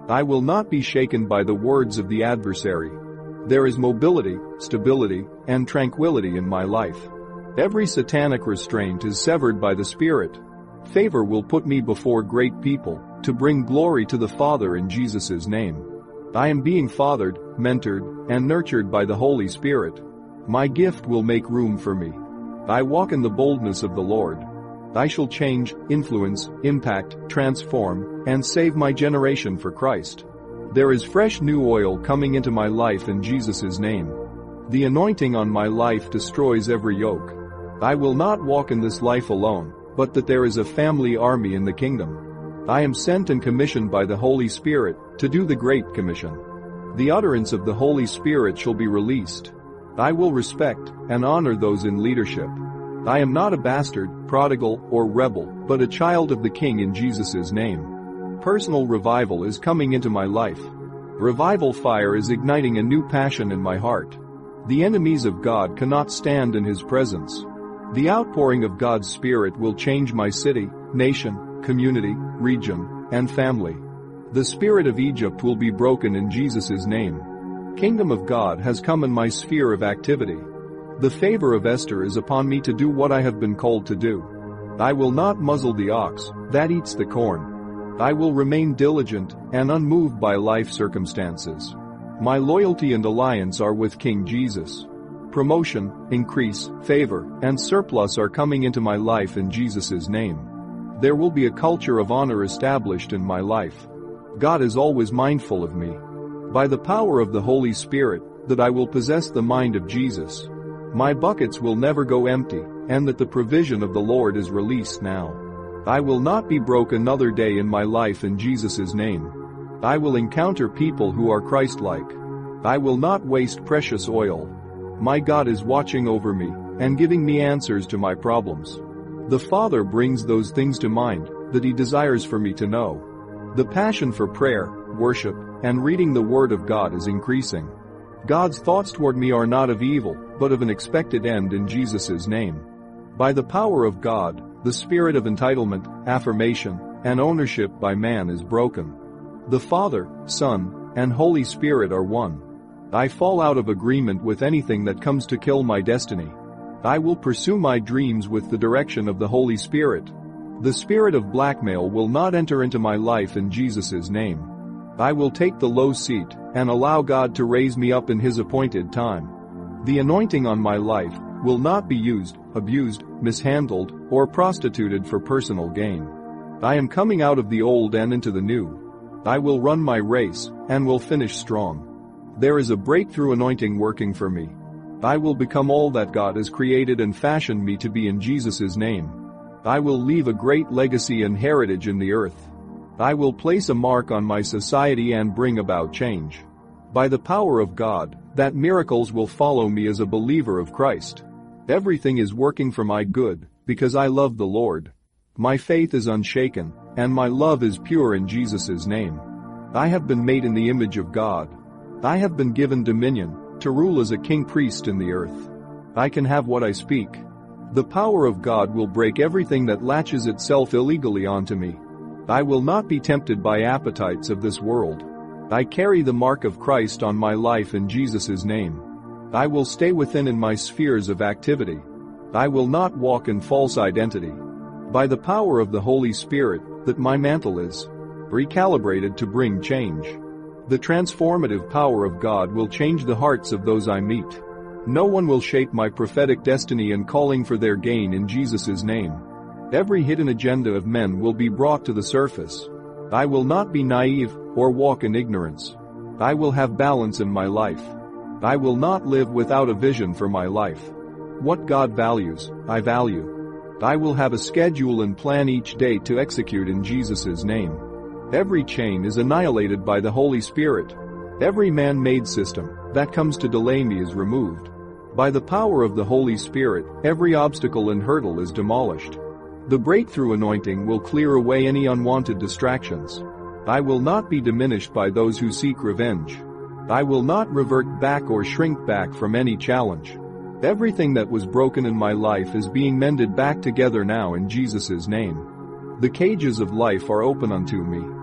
I will not be shaken by the words of the adversary. There is mobility, stability, and tranquility in my life. Every satanic restraint is severed by the Spirit. Favor will put me before great people to bring glory to the Father in Jesus' name. I am being fathered, mentored, and nurtured by the Holy Spirit. My gift will make room for me. I walk in the boldness of the Lord. I shall change, influence, impact, transform, and save my generation for Christ. There is fresh new oil coming into my life in Jesus' name. The anointing on my life destroys every yoke. I will not walk in this life alone, but that there is a family army in the kingdom. I am sent and commissioned by the Holy Spirit to do the Great Commission. The utterance of the Holy Spirit shall be released. I will respect and honor those in leadership. I am not a bastard, prodigal, or rebel, but a child of the King in Jesus' name. Personal revival is coming into my life. Revival fire is igniting a new passion in my heart. The enemies of God cannot stand in His presence. The outpouring of God's Spirit will change my city, nation, community, region, and family. The spirit of Egypt will be broken in Jesus' name. Kingdom of God has come in my sphere of activity. The favor of Esther is upon me to do what I have been called to do. I will not muzzle the ox that eats the corn. I will remain diligent and unmoved by life circumstances. My loyalty and alliance are with King Jesus. Promotion, increase, favor, and surplus are coming into my life in Jesus' name. There will be a culture of honor established in my life. God is always mindful of me. By the power of the Holy Spirit, that I will possess the mind of Jesus. My buckets will never go empty, and that the provision of the Lord is released now. I will not be broke another day in my life in Jesus' name. I will encounter people who are Christ-like. I will not waste precious oil. My God is watching over me and giving me answers to my problems. The Father brings those things to mind that He desires for me to know. The passion for prayer, worship, and reading the Word of God is increasing. God's thoughts toward me are not of evil, but of an expected end in Jesus' name. By the power of God, the spirit of entitlement, affirmation, and ownership by man is broken. The Father, Son, and Holy Spirit are one. I fall out of agreement with anything that comes to kill my destiny. I will pursue my dreams with the direction of the Holy Spirit. The spirit of blackmail will not enter into my life in Jesus' name. I will take the low seat and allow God to raise me up in His appointed time. The anointing on my life will not be used, abused, mishandled, or prostituted for personal gain. I am coming out of the old and into the new. I will run my race and will finish strong. There is a breakthrough anointing working for me. I will become all that God has created and fashioned me to be in Jesus' name. I will leave a great legacy and heritage in the earth. I will place a mark on my society and bring about change. By the power of God, that miracles will follow me as a believer of Christ. Everything is working for my good, because I love the Lord. My faith is unshaken, and my love is pure in Jesus' name. I have been made in the image of God. I have been given dominion to rule as a king priest in the earth. I can have what I speak. The power of God will break everything that latches itself illegally onto me. I will not be tempted by appetites of this world. I carry the mark of Christ on my life in Jesus' name. I will stay within in my spheres of activity. I will not walk in false identity. By the power of the Holy Spirit, that my mantle is recalibrated to bring change. The transformative power of God will change the hearts of those I meet. No one will shape my prophetic destiny and calling for their gain in Jesus' name. Every hidden agenda of men will be brought to the surface. I will not be naive or walk in ignorance. I will have balance in my life. I will not live without a vision for my life. What God values, I value. I will have a schedule and plan each day to execute in Jesus' name. Every chain is annihilated by the Holy Spirit. Every man-made system that comes to delay me is removed. By the power of the Holy Spirit, every obstacle and hurdle is demolished. The breakthrough anointing will clear away any unwanted distractions. I will not be diminished by those who seek revenge. I will not revert back or shrink back from any challenge. Everything that was broken in my life is being mended back together now in Jesus' name. The cages of life are open unto me.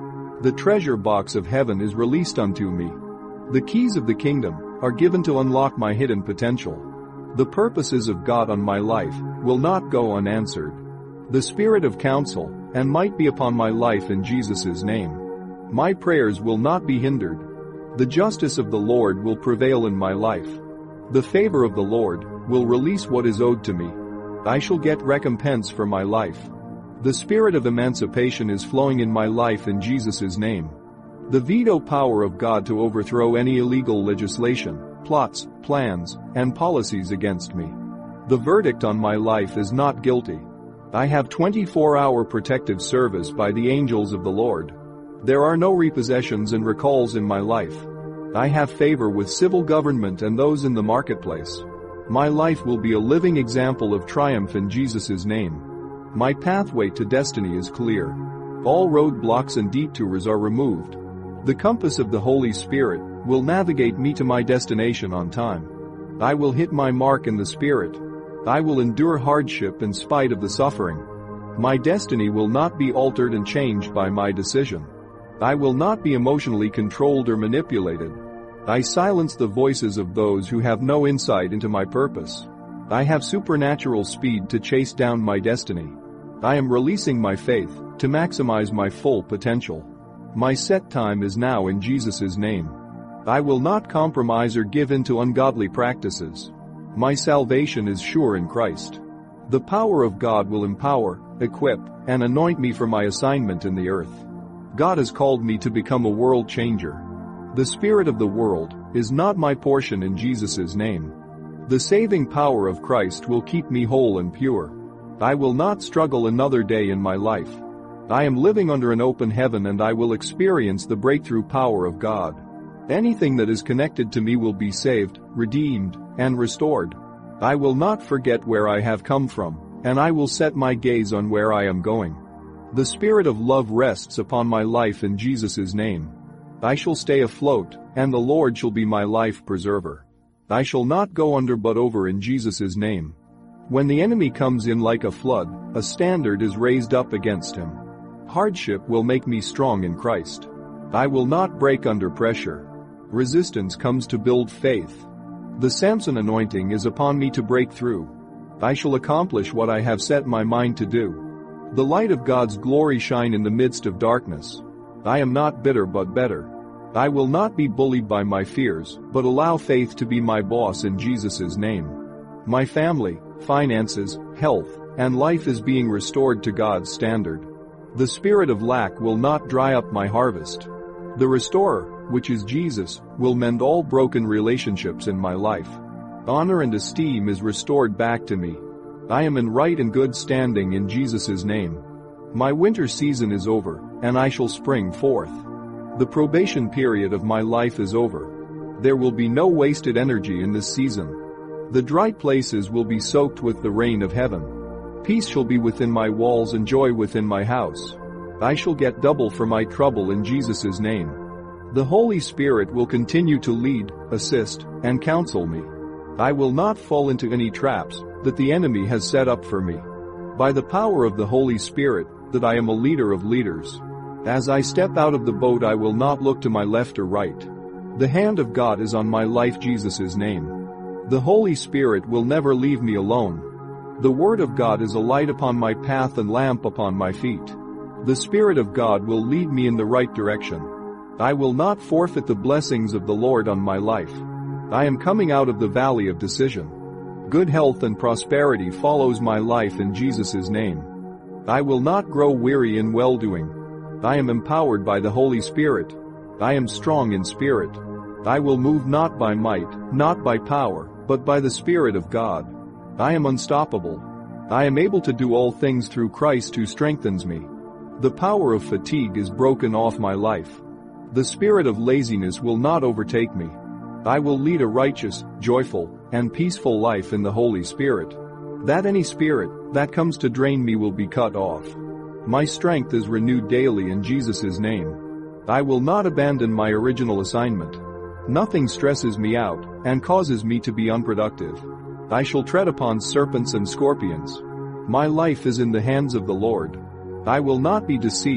The treasure box of heaven is released unto me. The keys of the kingdom are given to unlock my hidden potential. The purposes of God on my life will not go unanswered. The spirit of counsel and might be upon my life in Jesus' name. My prayers will not be hindered. The justice of the Lord will prevail in my life. The favor of the Lord will release what is owed to me. I shall get recompense for my life. The spirit of emancipation is flowing in my life in Jesus' name. The veto power of God to overthrow any illegal legislation, plots, plans, and policies against me. The verdict on my life is not guilty. I have 24-hour protective service by the angels of the Lord. There are no repossessions and recalls in my life. I have favor with civil government and those in the marketplace. My life will be a living example of triumph in Jesus' name. My pathway to destiny is clear. All roadblocks and detours are removed. The compass of the Holy Spirit will navigate me to my destination on time. I will hit my mark in the Spirit. I will endure hardship in spite of the suffering. My destiny will not be altered and changed by my decision. I will not be emotionally controlled or manipulated. I silence the voices of those who have no insight into my purpose. I have supernatural speed to chase down my destiny. I am releasing my faith to maximize my full potential. My set time is now in Jesus' name. I will not compromise or give in to ungodly practices. My salvation is sure in Christ. The power of God will empower, equip, and anoint me for my assignment in the earth. God has called me to become a world changer. The spirit of the world is not my portion in Jesus' name. The saving power of Christ will keep me whole and pure. I will not struggle another day in my life. I am living under an open heaven and I will experience the breakthrough power of God. Anything that is connected to me will be saved, redeemed, and restored. I will not forget where I have come from, and I will set my gaze on where I am going. The spirit of love rests upon my life in Jesus' name. I shall stay afloat, and the Lord shall be my life preserver. I shall not go under but over in Jesus' name. When the enemy comes in like a flood, a standard is raised up against him. Hardship will make me strong in Christ. I will not break under pressure. Resistance comes to build faith. The Samson anointing is upon me to break through. I shall accomplish what I have set my mind to do. The light of God's glory shine in the midst of darkness. I am not bitter but better. I will not be bullied by my fears, but allow faith to be my boss in Jesus' name. My family, finances, health, and life is being restored to God's standard. The spirit of lack will not dry up my harvest. The restorer, which is Jesus, will mend all broken relationships in my life. Honor and esteem is restored back to me. I am in right and good standing in Jesus' name. My winter season is over, and I shall spring forth. The probation period of my life is over. There will be no wasted energy in this season. The dry places will be soaked with the rain of heaven. Peace shall be within my walls and joy within my house. I shall get double for my trouble in Jesus' name. The Holy Spirit will continue to lead, assist, and counsel me. I will not fall into any traps that the enemy has set up for me. By the power of the Holy Spirit, that I am a leader of leaders. As I step out of the boat I will not look to my left or right. The hand of God is on my life Jesus' name. The Holy Spirit will never leave me alone. The Word of God is a light upon my path and lamp upon my feet. The Spirit of God will lead me in the right direction. I will not forfeit the blessings of the Lord on my life. I am coming out of the valley of decision. Good health and prosperity follows my life in Jesus' name. I will not grow weary in well-doing. I am empowered by the Holy Spirit. I am strong in spirit. I will move not by might, not by power, but by the Spirit of God. I am unstoppable. I am able to do all things through Christ who strengthens me. The power of fatigue is broken off my life. The spirit of laziness will not overtake me. I will lead a righteous, joyful, and peaceful life in the Holy Spirit. That any spirit that comes to drain me will be cut off. My strength is renewed daily in Jesus' name. I will not abandon my original assignment. Nothing stresses me out and causes me to be unproductive. I shall tread upon serpents and scorpions. My life is in the hands of the Lord. I will not be deceived,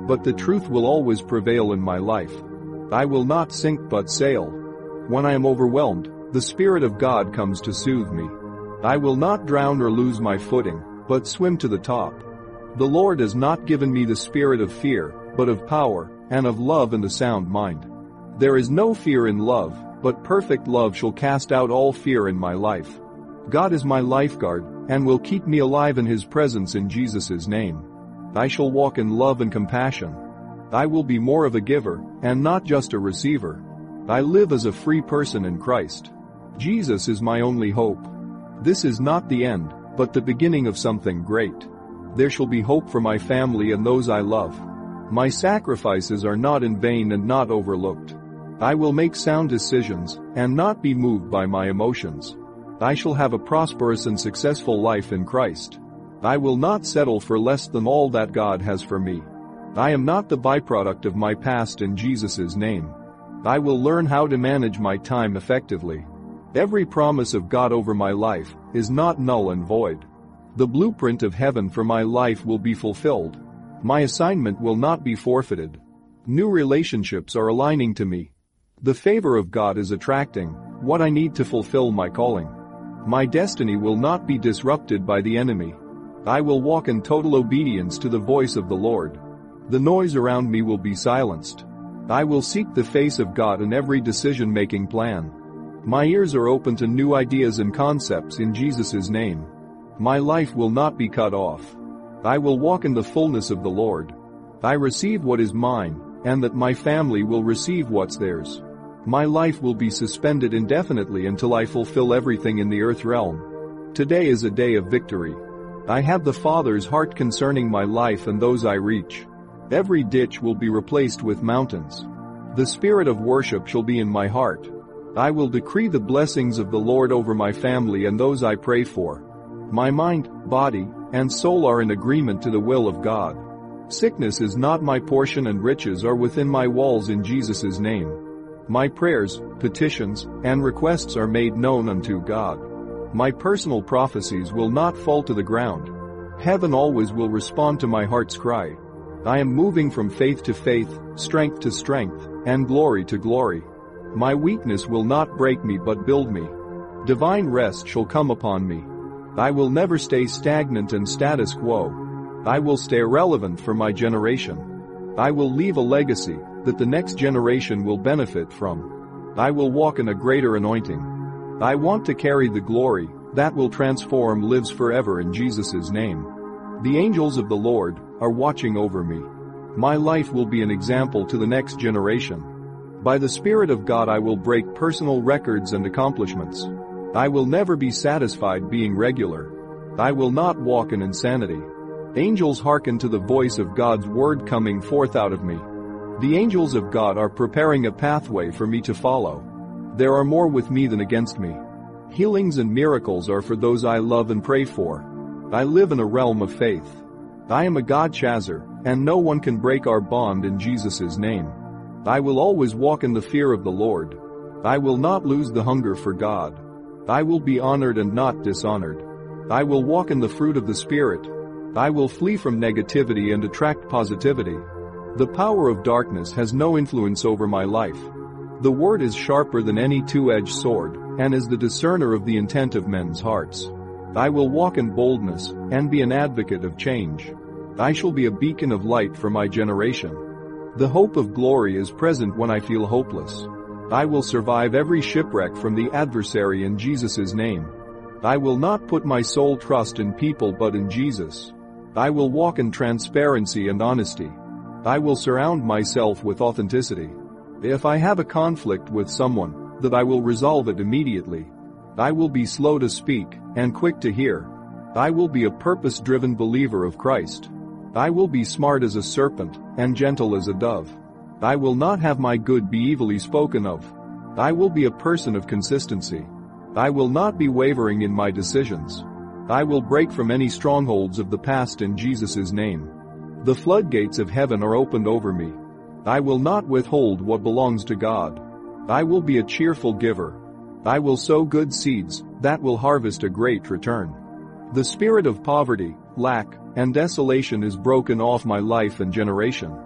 but the truth will always prevail in my life. I will not sink but sail. When I am overwhelmed, the Spirit of God comes to soothe me. I will not drown or lose my footing, but swim to the top. The Lord has not given me the spirit of fear, but of power, and of love and a sound mind. There is no fear in love, but perfect love shall cast out all fear in my life. God is my lifeguard, and will keep me alive in His presence in Jesus' name. I shall walk in love and compassion. I will be more of a giver, and not just a receiver. I live as a free person in Christ. Jesus is my only hope. This is not the end, but the beginning of something great. There shall be hope for my family and those I love. My sacrifices are not in vain and not overlooked. I will make sound decisions, and not be moved by my emotions. I shall have a prosperous and successful life in Christ. I will not settle for less than all that God has for me. I am not the byproduct of my past in Jesus' name. I will learn how to manage my time effectively. Every promise of God over my life is not null and void. The blueprint of heaven for my life will be fulfilled. My assignment will not be forfeited. New relationships are aligning to me. The favor of God is attracting what I need to fulfill my calling. My destiny will not be disrupted by the enemy. I will walk in total obedience to the voice of the Lord. The noise around me will be silenced. I will seek the face of God in every decision-making plan. My ears are open to new ideas and concepts in Jesus' name. My life will not be cut off. I will walk in the fullness of the Lord. I receive what is mine, and that my family will receive what's theirs. My life will be suspended indefinitely until I fulfill everything in the earth realm. Today is a day of victory. I have the Father's heart concerning my life and those I reach. Every ditch will be replaced with mountains. The spirit of worship shall be in my heart. I will decree the blessings of the Lord over my family and those I pray for. My mind, body, and soul are in agreement to the will of God. Sickness is not my portion and riches are within my walls in Jesus' name. My prayers, petitions, and requests are made known unto God. My personal prophecies will not fall to the ground. Heaven always will respond to my heart's cry. I am moving from faith to faith, strength to strength, and glory to glory. My weakness will not break me but build me. Divine rest shall come upon me. I will never stay stagnant and status quo. I will stay relevant for my generation. I will leave a legacy that the next generation will benefit from. I will walk in a greater anointing. I want to carry the glory that will transform lives forever in Jesus' name. The angels of the Lord are watching over me. My life will be an example to the next generation. By the Spirit of God I will break personal records and accomplishments. I will never be satisfied being regular. I will not walk in insanity. Angels hearken to the voice of God's word coming forth out of me. The angels of God are preparing a pathway for me to follow. There are more with me than against me. Healings and miracles are for those I love and pray for. I live in a realm of faith. I am a God chaser, and no one can break our bond in Jesus' name. I will always walk in the fear of the Lord. I will not lose the hunger for God. I will be honored and not dishonored. I will walk in the fruit of the Spirit. I will flee from negativity and attract positivity. The power of darkness has no influence over my life. The word is sharper than any two-edged sword, and is the discerner of the intent of men's hearts. I will walk in boldness, and be an advocate of change. I shall be a beacon of light for my generation. The hope of glory is present when I feel hopeless. I will survive every shipwreck from the adversary in Jesus' name. I will not put my sole trust in people but in Jesus. I will walk in transparency and honesty. I will surround myself with authenticity. If I have a conflict with someone, that I will resolve it immediately. I will be slow to speak, and quick to hear. I will be a purpose-driven believer of Christ. I will be smart as a serpent, and gentle as a dove. I will not have my good be evilly spoken of. I will be a person of consistency. I will not be wavering in my decisions. I will break from any strongholds of the past in Jesus' name. The floodgates of heaven are opened over me. I will not withhold what belongs to God. I will be a cheerful giver. I will sow good seeds that will harvest a great return. The spirit of poverty, lack, and desolation is broken off my life and generation.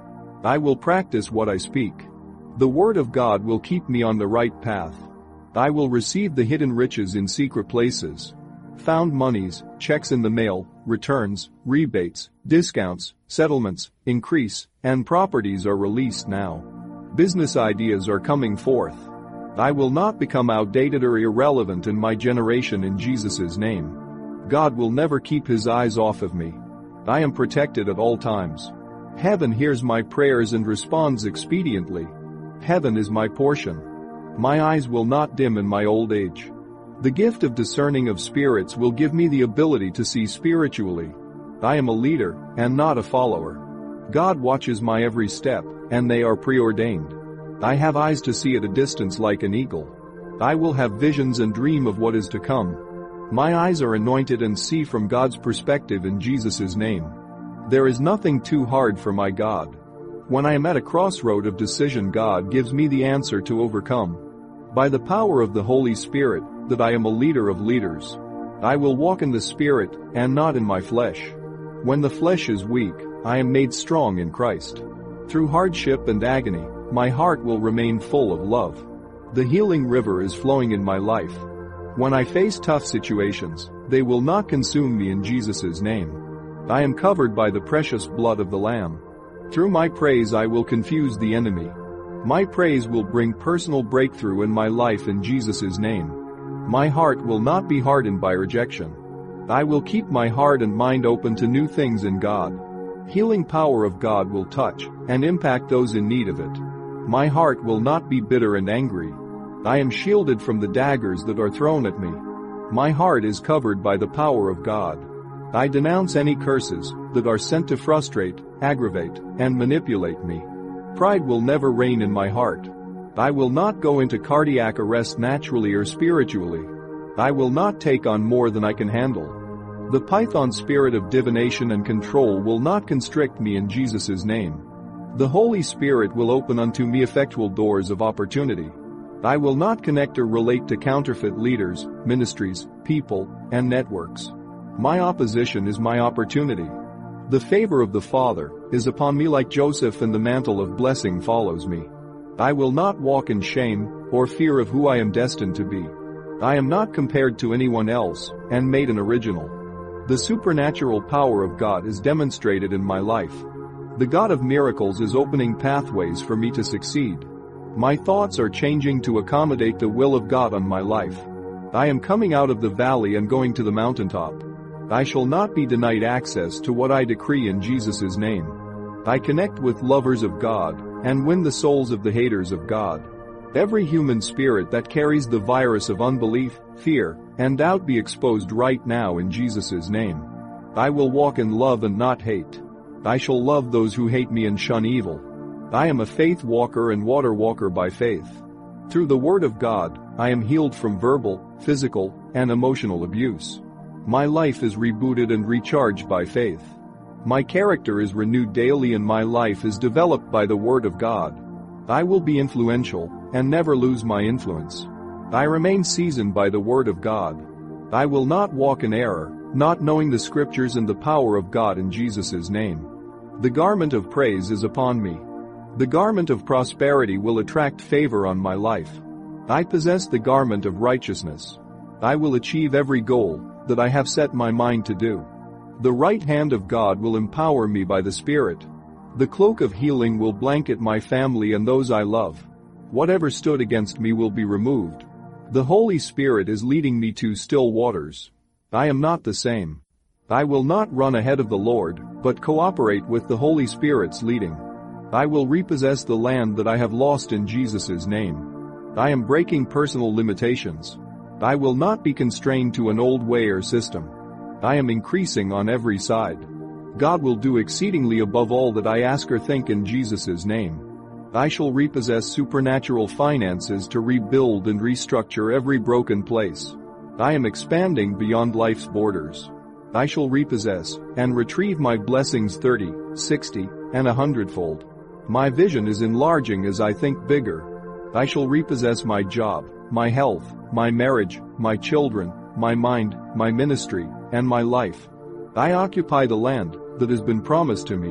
I will practice what I speak. The word of God will keep me on the right path. I will receive the hidden riches in secret places. Found monies, checks in the mail, returns, rebates, discounts, settlements, increase, and properties are released now. Business ideas are coming forth. I will not become outdated or irrelevant in my generation in Jesus' name. God will never keep his eyes off of me. I am protected at all times. Heaven hears my prayers and responds expediently. Heaven is my portion. My eyes will not dim in my old age. The gift of discerning of spirits will give me the ability to see spiritually. I am a leader and not a follower. God watches my every step, and they are preordained. I have eyes to see at a distance like an eagle. I will have visions and dream of what is to come. My eyes are anointed and see from God's perspective in Jesus' name. There is nothing too hard for my God. When I am at a crossroad of decision, God gives me the answer to overcome. By the power of the Holy Spirit, that I am a leader of leaders. I will walk in the Spirit and not in my flesh. When the flesh is weak, I am made strong in Christ. Through hardship and agony, my heart will remain full of love. The healing river is flowing in my life. When I face tough situations, they will not consume me in Jesus' name. I am covered by the precious blood of the Lamb. Through my praise I will confuse the enemy. My praise will bring personal breakthrough in my life in Jesus' name. My heart will not be hardened by rejection. I will keep my heart and mind open to new things in God. Healing power of God will touch and impact those in need of it. My heart will not be bitter and angry. I am shielded from the daggers that are thrown at me. My heart is covered by the power of God. I denounce any curses that are sent to frustrate, aggravate, and manipulate me. Pride will never reign in my heart. I will not go into cardiac arrest naturally or spiritually. I will not take on more than I can handle. The python spirit of divination and control will not constrict me in Jesus' name. The Holy Spirit will open unto me effectual doors of opportunity. I will not connect or relate to counterfeit leaders, ministries, people, and networks. My opposition is my opportunity. The favor of the Father is upon me like Joseph, and the mantle of blessing follows me. I will not walk in shame or fear of who I am destined to be. I am not compared to anyone else and made an original. The supernatural power of God is demonstrated in my life. The God of miracles is opening pathways for me to succeed. My thoughts are changing to accommodate the will of God on my life. I am coming out of the valley and going to the mountaintop. I shall not be denied access to what I decree in Jesus' name. I connect with lovers of God and win the souls of the haters of God. Every human spirit that carries the virus of unbelief, fear, and doubt be exposed right now in Jesus' name. I will walk in love and not hate. I shall love those who hate me and shun evil. I am a faith walker and water walker by faith. Through the Word of God, I am healed from verbal, physical, and emotional abuse. My life is rebooted and recharged by faith. My character is renewed daily and my life is developed by the Word of God. I will be influential and never lose my influence. I remain seasoned by the Word of God. I will not walk in error, not knowing the Scriptures and the power of God in Jesus' name. The garment of praise is upon me. The garment of prosperity will attract favor on my life. I possess the garment of righteousness. I will achieve every goal that I have set my mind to do. The right hand of God will empower me by the Spirit. The cloak of healing will blanket my family and those I love. Whatever stood against me will be removed. The Holy Spirit is leading me to still waters. I am not the same. I will not run ahead of the Lord, but cooperate with the Holy Spirit's leading. I will repossess the land that I have lost in Jesus' name. I am breaking personal limitations. I will not be constrained to an old way or system. I am increasing on every side. God will do exceedingly above all that I ask or think in Jesus' name. I shall repossess supernatural finances to rebuild and restructure every broken place. I am expanding beyond life's borders. I shall repossess and retrieve my blessings 30, 60, and 100-fold. My vision is enlarging as I think bigger. I shall repossess my job, my health, my marriage, my children, my mind, my ministry, and my life. I occupy the land that has been promised to me.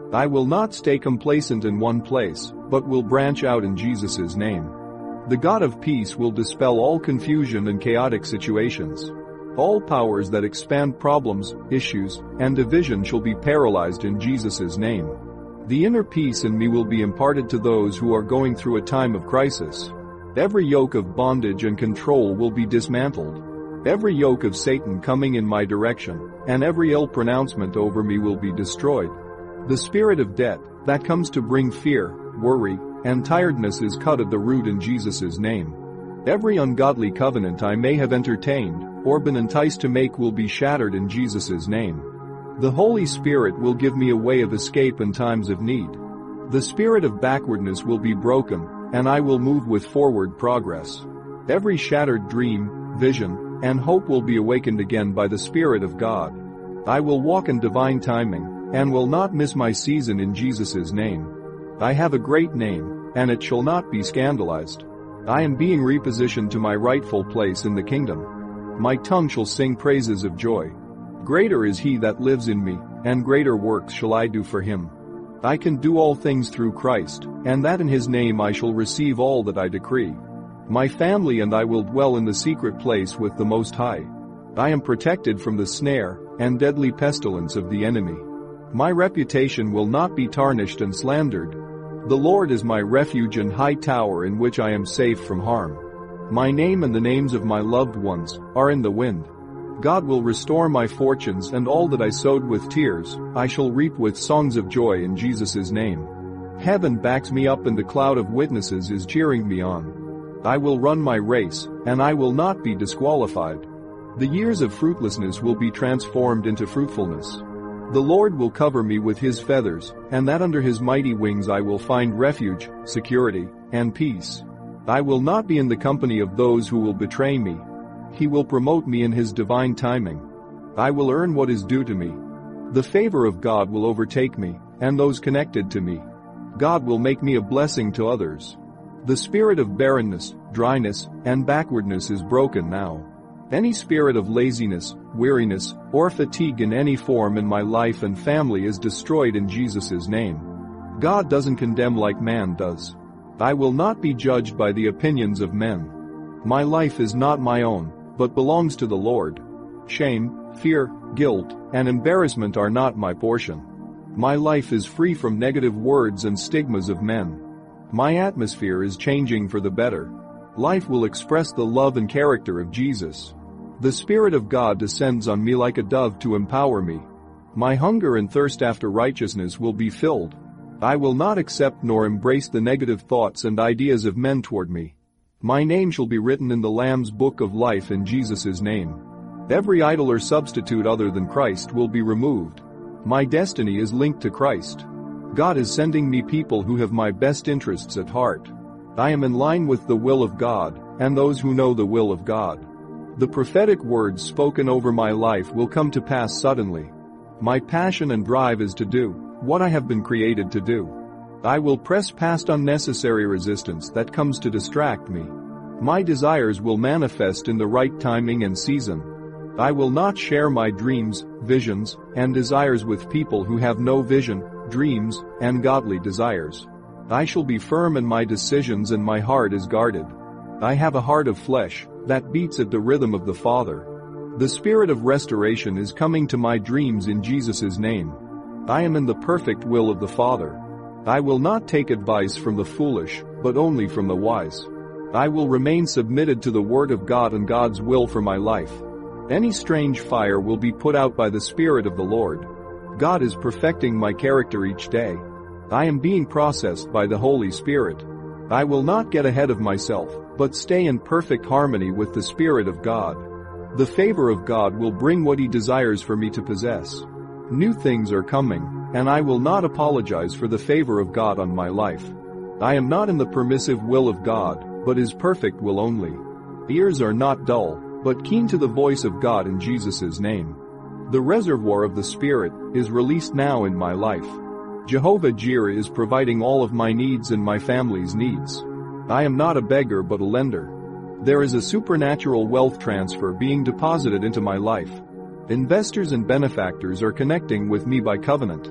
I will not stay complacent in one place, but will branch out in Jesus' name. The God of peace will dispel all confusion and chaotic situations. All powers that expand problems, issues, and division shall be paralyzed in Jesus' name. The inner peace in me will be imparted to those who are going through a time of crisis. Every yoke of bondage and control will be dismantled. Every yoke of Satan coming in my direction, and every ill pronouncement over me will be destroyed. The spirit of debt, that comes to bring fear, worry, and tiredness is cut at the root in Jesus' name. Every ungodly covenant I may have entertained, or been enticed to make will be shattered in Jesus' name. The Holy Spirit will give me a way of escape in times of need. The spirit of backwardness will be broken, and I will move with forward progress. Every shattered dream, vision, and hope will be awakened again by the Spirit of God. I will walk in divine timing, and will not miss my season in Jesus' name. I have a great name, and it shall not be scandalized. I am being repositioned to my rightful place in the kingdom. My tongue shall sing praises of joy. Greater is he that lives in me, and greater works shall I do for him. I can do all things through Christ, and that in his name I shall receive all that I decree. My family and I will dwell in the secret place with the Most High. I am protected from the snare and deadly pestilence of the enemy. My reputation will not be tarnished and slandered. The Lord is my refuge and high tower in which I am safe from harm. My name and the names of my loved ones are in the wind. God will restore my fortunes, and all that I sowed with tears, I shall reap with songs of joy in Jesus' name. Heaven backs me up and the cloud of witnesses is cheering me on. I will run my race, and I will not be disqualified. The years of fruitlessness will be transformed into fruitfulness. The Lord will cover me with his feathers, and that under his mighty wings I will find refuge, security, and peace. I will not be in the company of those who will betray me. He will promote me in his divine timing. I will earn what is due to me. The favor of God will overtake me, and those connected to me. God will make me a blessing to others. The spirit of barrenness, dryness, and backwardness is broken now. Any spirit of laziness, weariness, or fatigue in any form in my life and family is destroyed in Jesus' name. God doesn't condemn like man does. I will not be judged by the opinions of men. My life is not my own, but belongs to the Lord. Shame, fear, guilt, and embarrassment are not my portion. My life is free from negative words and stigmas of men. My atmosphere is changing for the better. Life will express the love and character of Jesus. The Spirit of God descends on me like a dove to empower me. My hunger and thirst after righteousness will be filled. I will not accept nor embrace the negative thoughts and ideas of men toward me. My name shall be written in the Lamb's book of life in Jesus' name. Every idol or substitute other than Christ will be removed. My destiny is linked to Christ. God is sending me people who have my best interests at heart. I am in line with the will of God, and those who know the will of God. The prophetic words spoken over my life will come to pass suddenly. My passion and drive is to do what I have been created to do. I will press past unnecessary resistance that comes to distract me. My desires will manifest in the right timing and season. I will not share my dreams, visions, and desires with people who have no vision, dreams, and godly desires. I shall be firm in my decisions and my heart is guarded. I have a heart of flesh that beats at the rhythm of the Father. The spirit of restoration is coming to my dreams in Jesus' name. I am in the perfect will of the Father. I will not take advice from the foolish, but only from the wise. I will remain submitted to the Word of God and God's will for my life. Any strange fire will be put out by the Spirit of the Lord. God is perfecting my character each day. I am being processed by the Holy Spirit. I will not get ahead of myself, but stay in perfect harmony with the Spirit of God. The favor of God will bring what He desires for me to possess. New things are coming, and I will not apologize for the favor of God on my life. I am not in the permissive will of God, but His perfect will only. Ears are not dull, but keen to the voice of God in Jesus' name. The reservoir of the Spirit is released now in my life. Jehovah Jireh is providing all of my needs and my family's needs. I am not a beggar but a lender. There is a supernatural wealth transfer being deposited into my life. Investors and benefactors are connecting with me by covenant.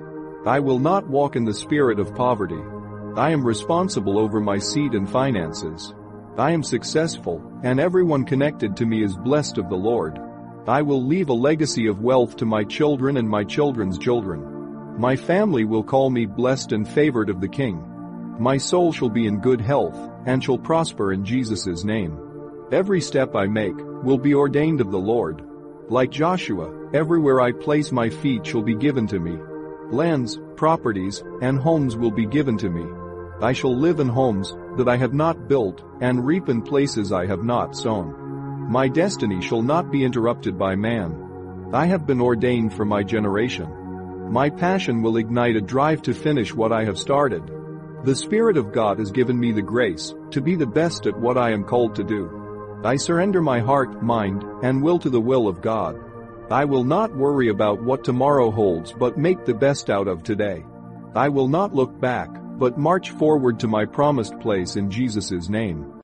I will not walk in the spirit of poverty. I am responsible over my seed and finances. I am successful, and everyone connected to me is blessed of the Lord. I will leave a legacy of wealth to my children and my children's children. My family will call me blessed and favored of the King. My soul shall be in good health, and shall prosper in Jesus' name. Every step I make will be ordained of the Lord. Like Joshua, everywhere I place my feet shall be given to me. Lands, properties, and homes will be given to me. I shall live in homes that I have not built, and reap in places I have not sown. My destiny shall not be interrupted by man. I have been ordained for my generation. My passion will ignite a drive to finish what I have started. The Spirit of God has given me the grace to be the best at what I am called to do. I surrender my heart, mind, and will to the will of God. I will not worry about what tomorrow holds but make the best out of today. I will not look back, but march forward to my promised place in Jesus' name.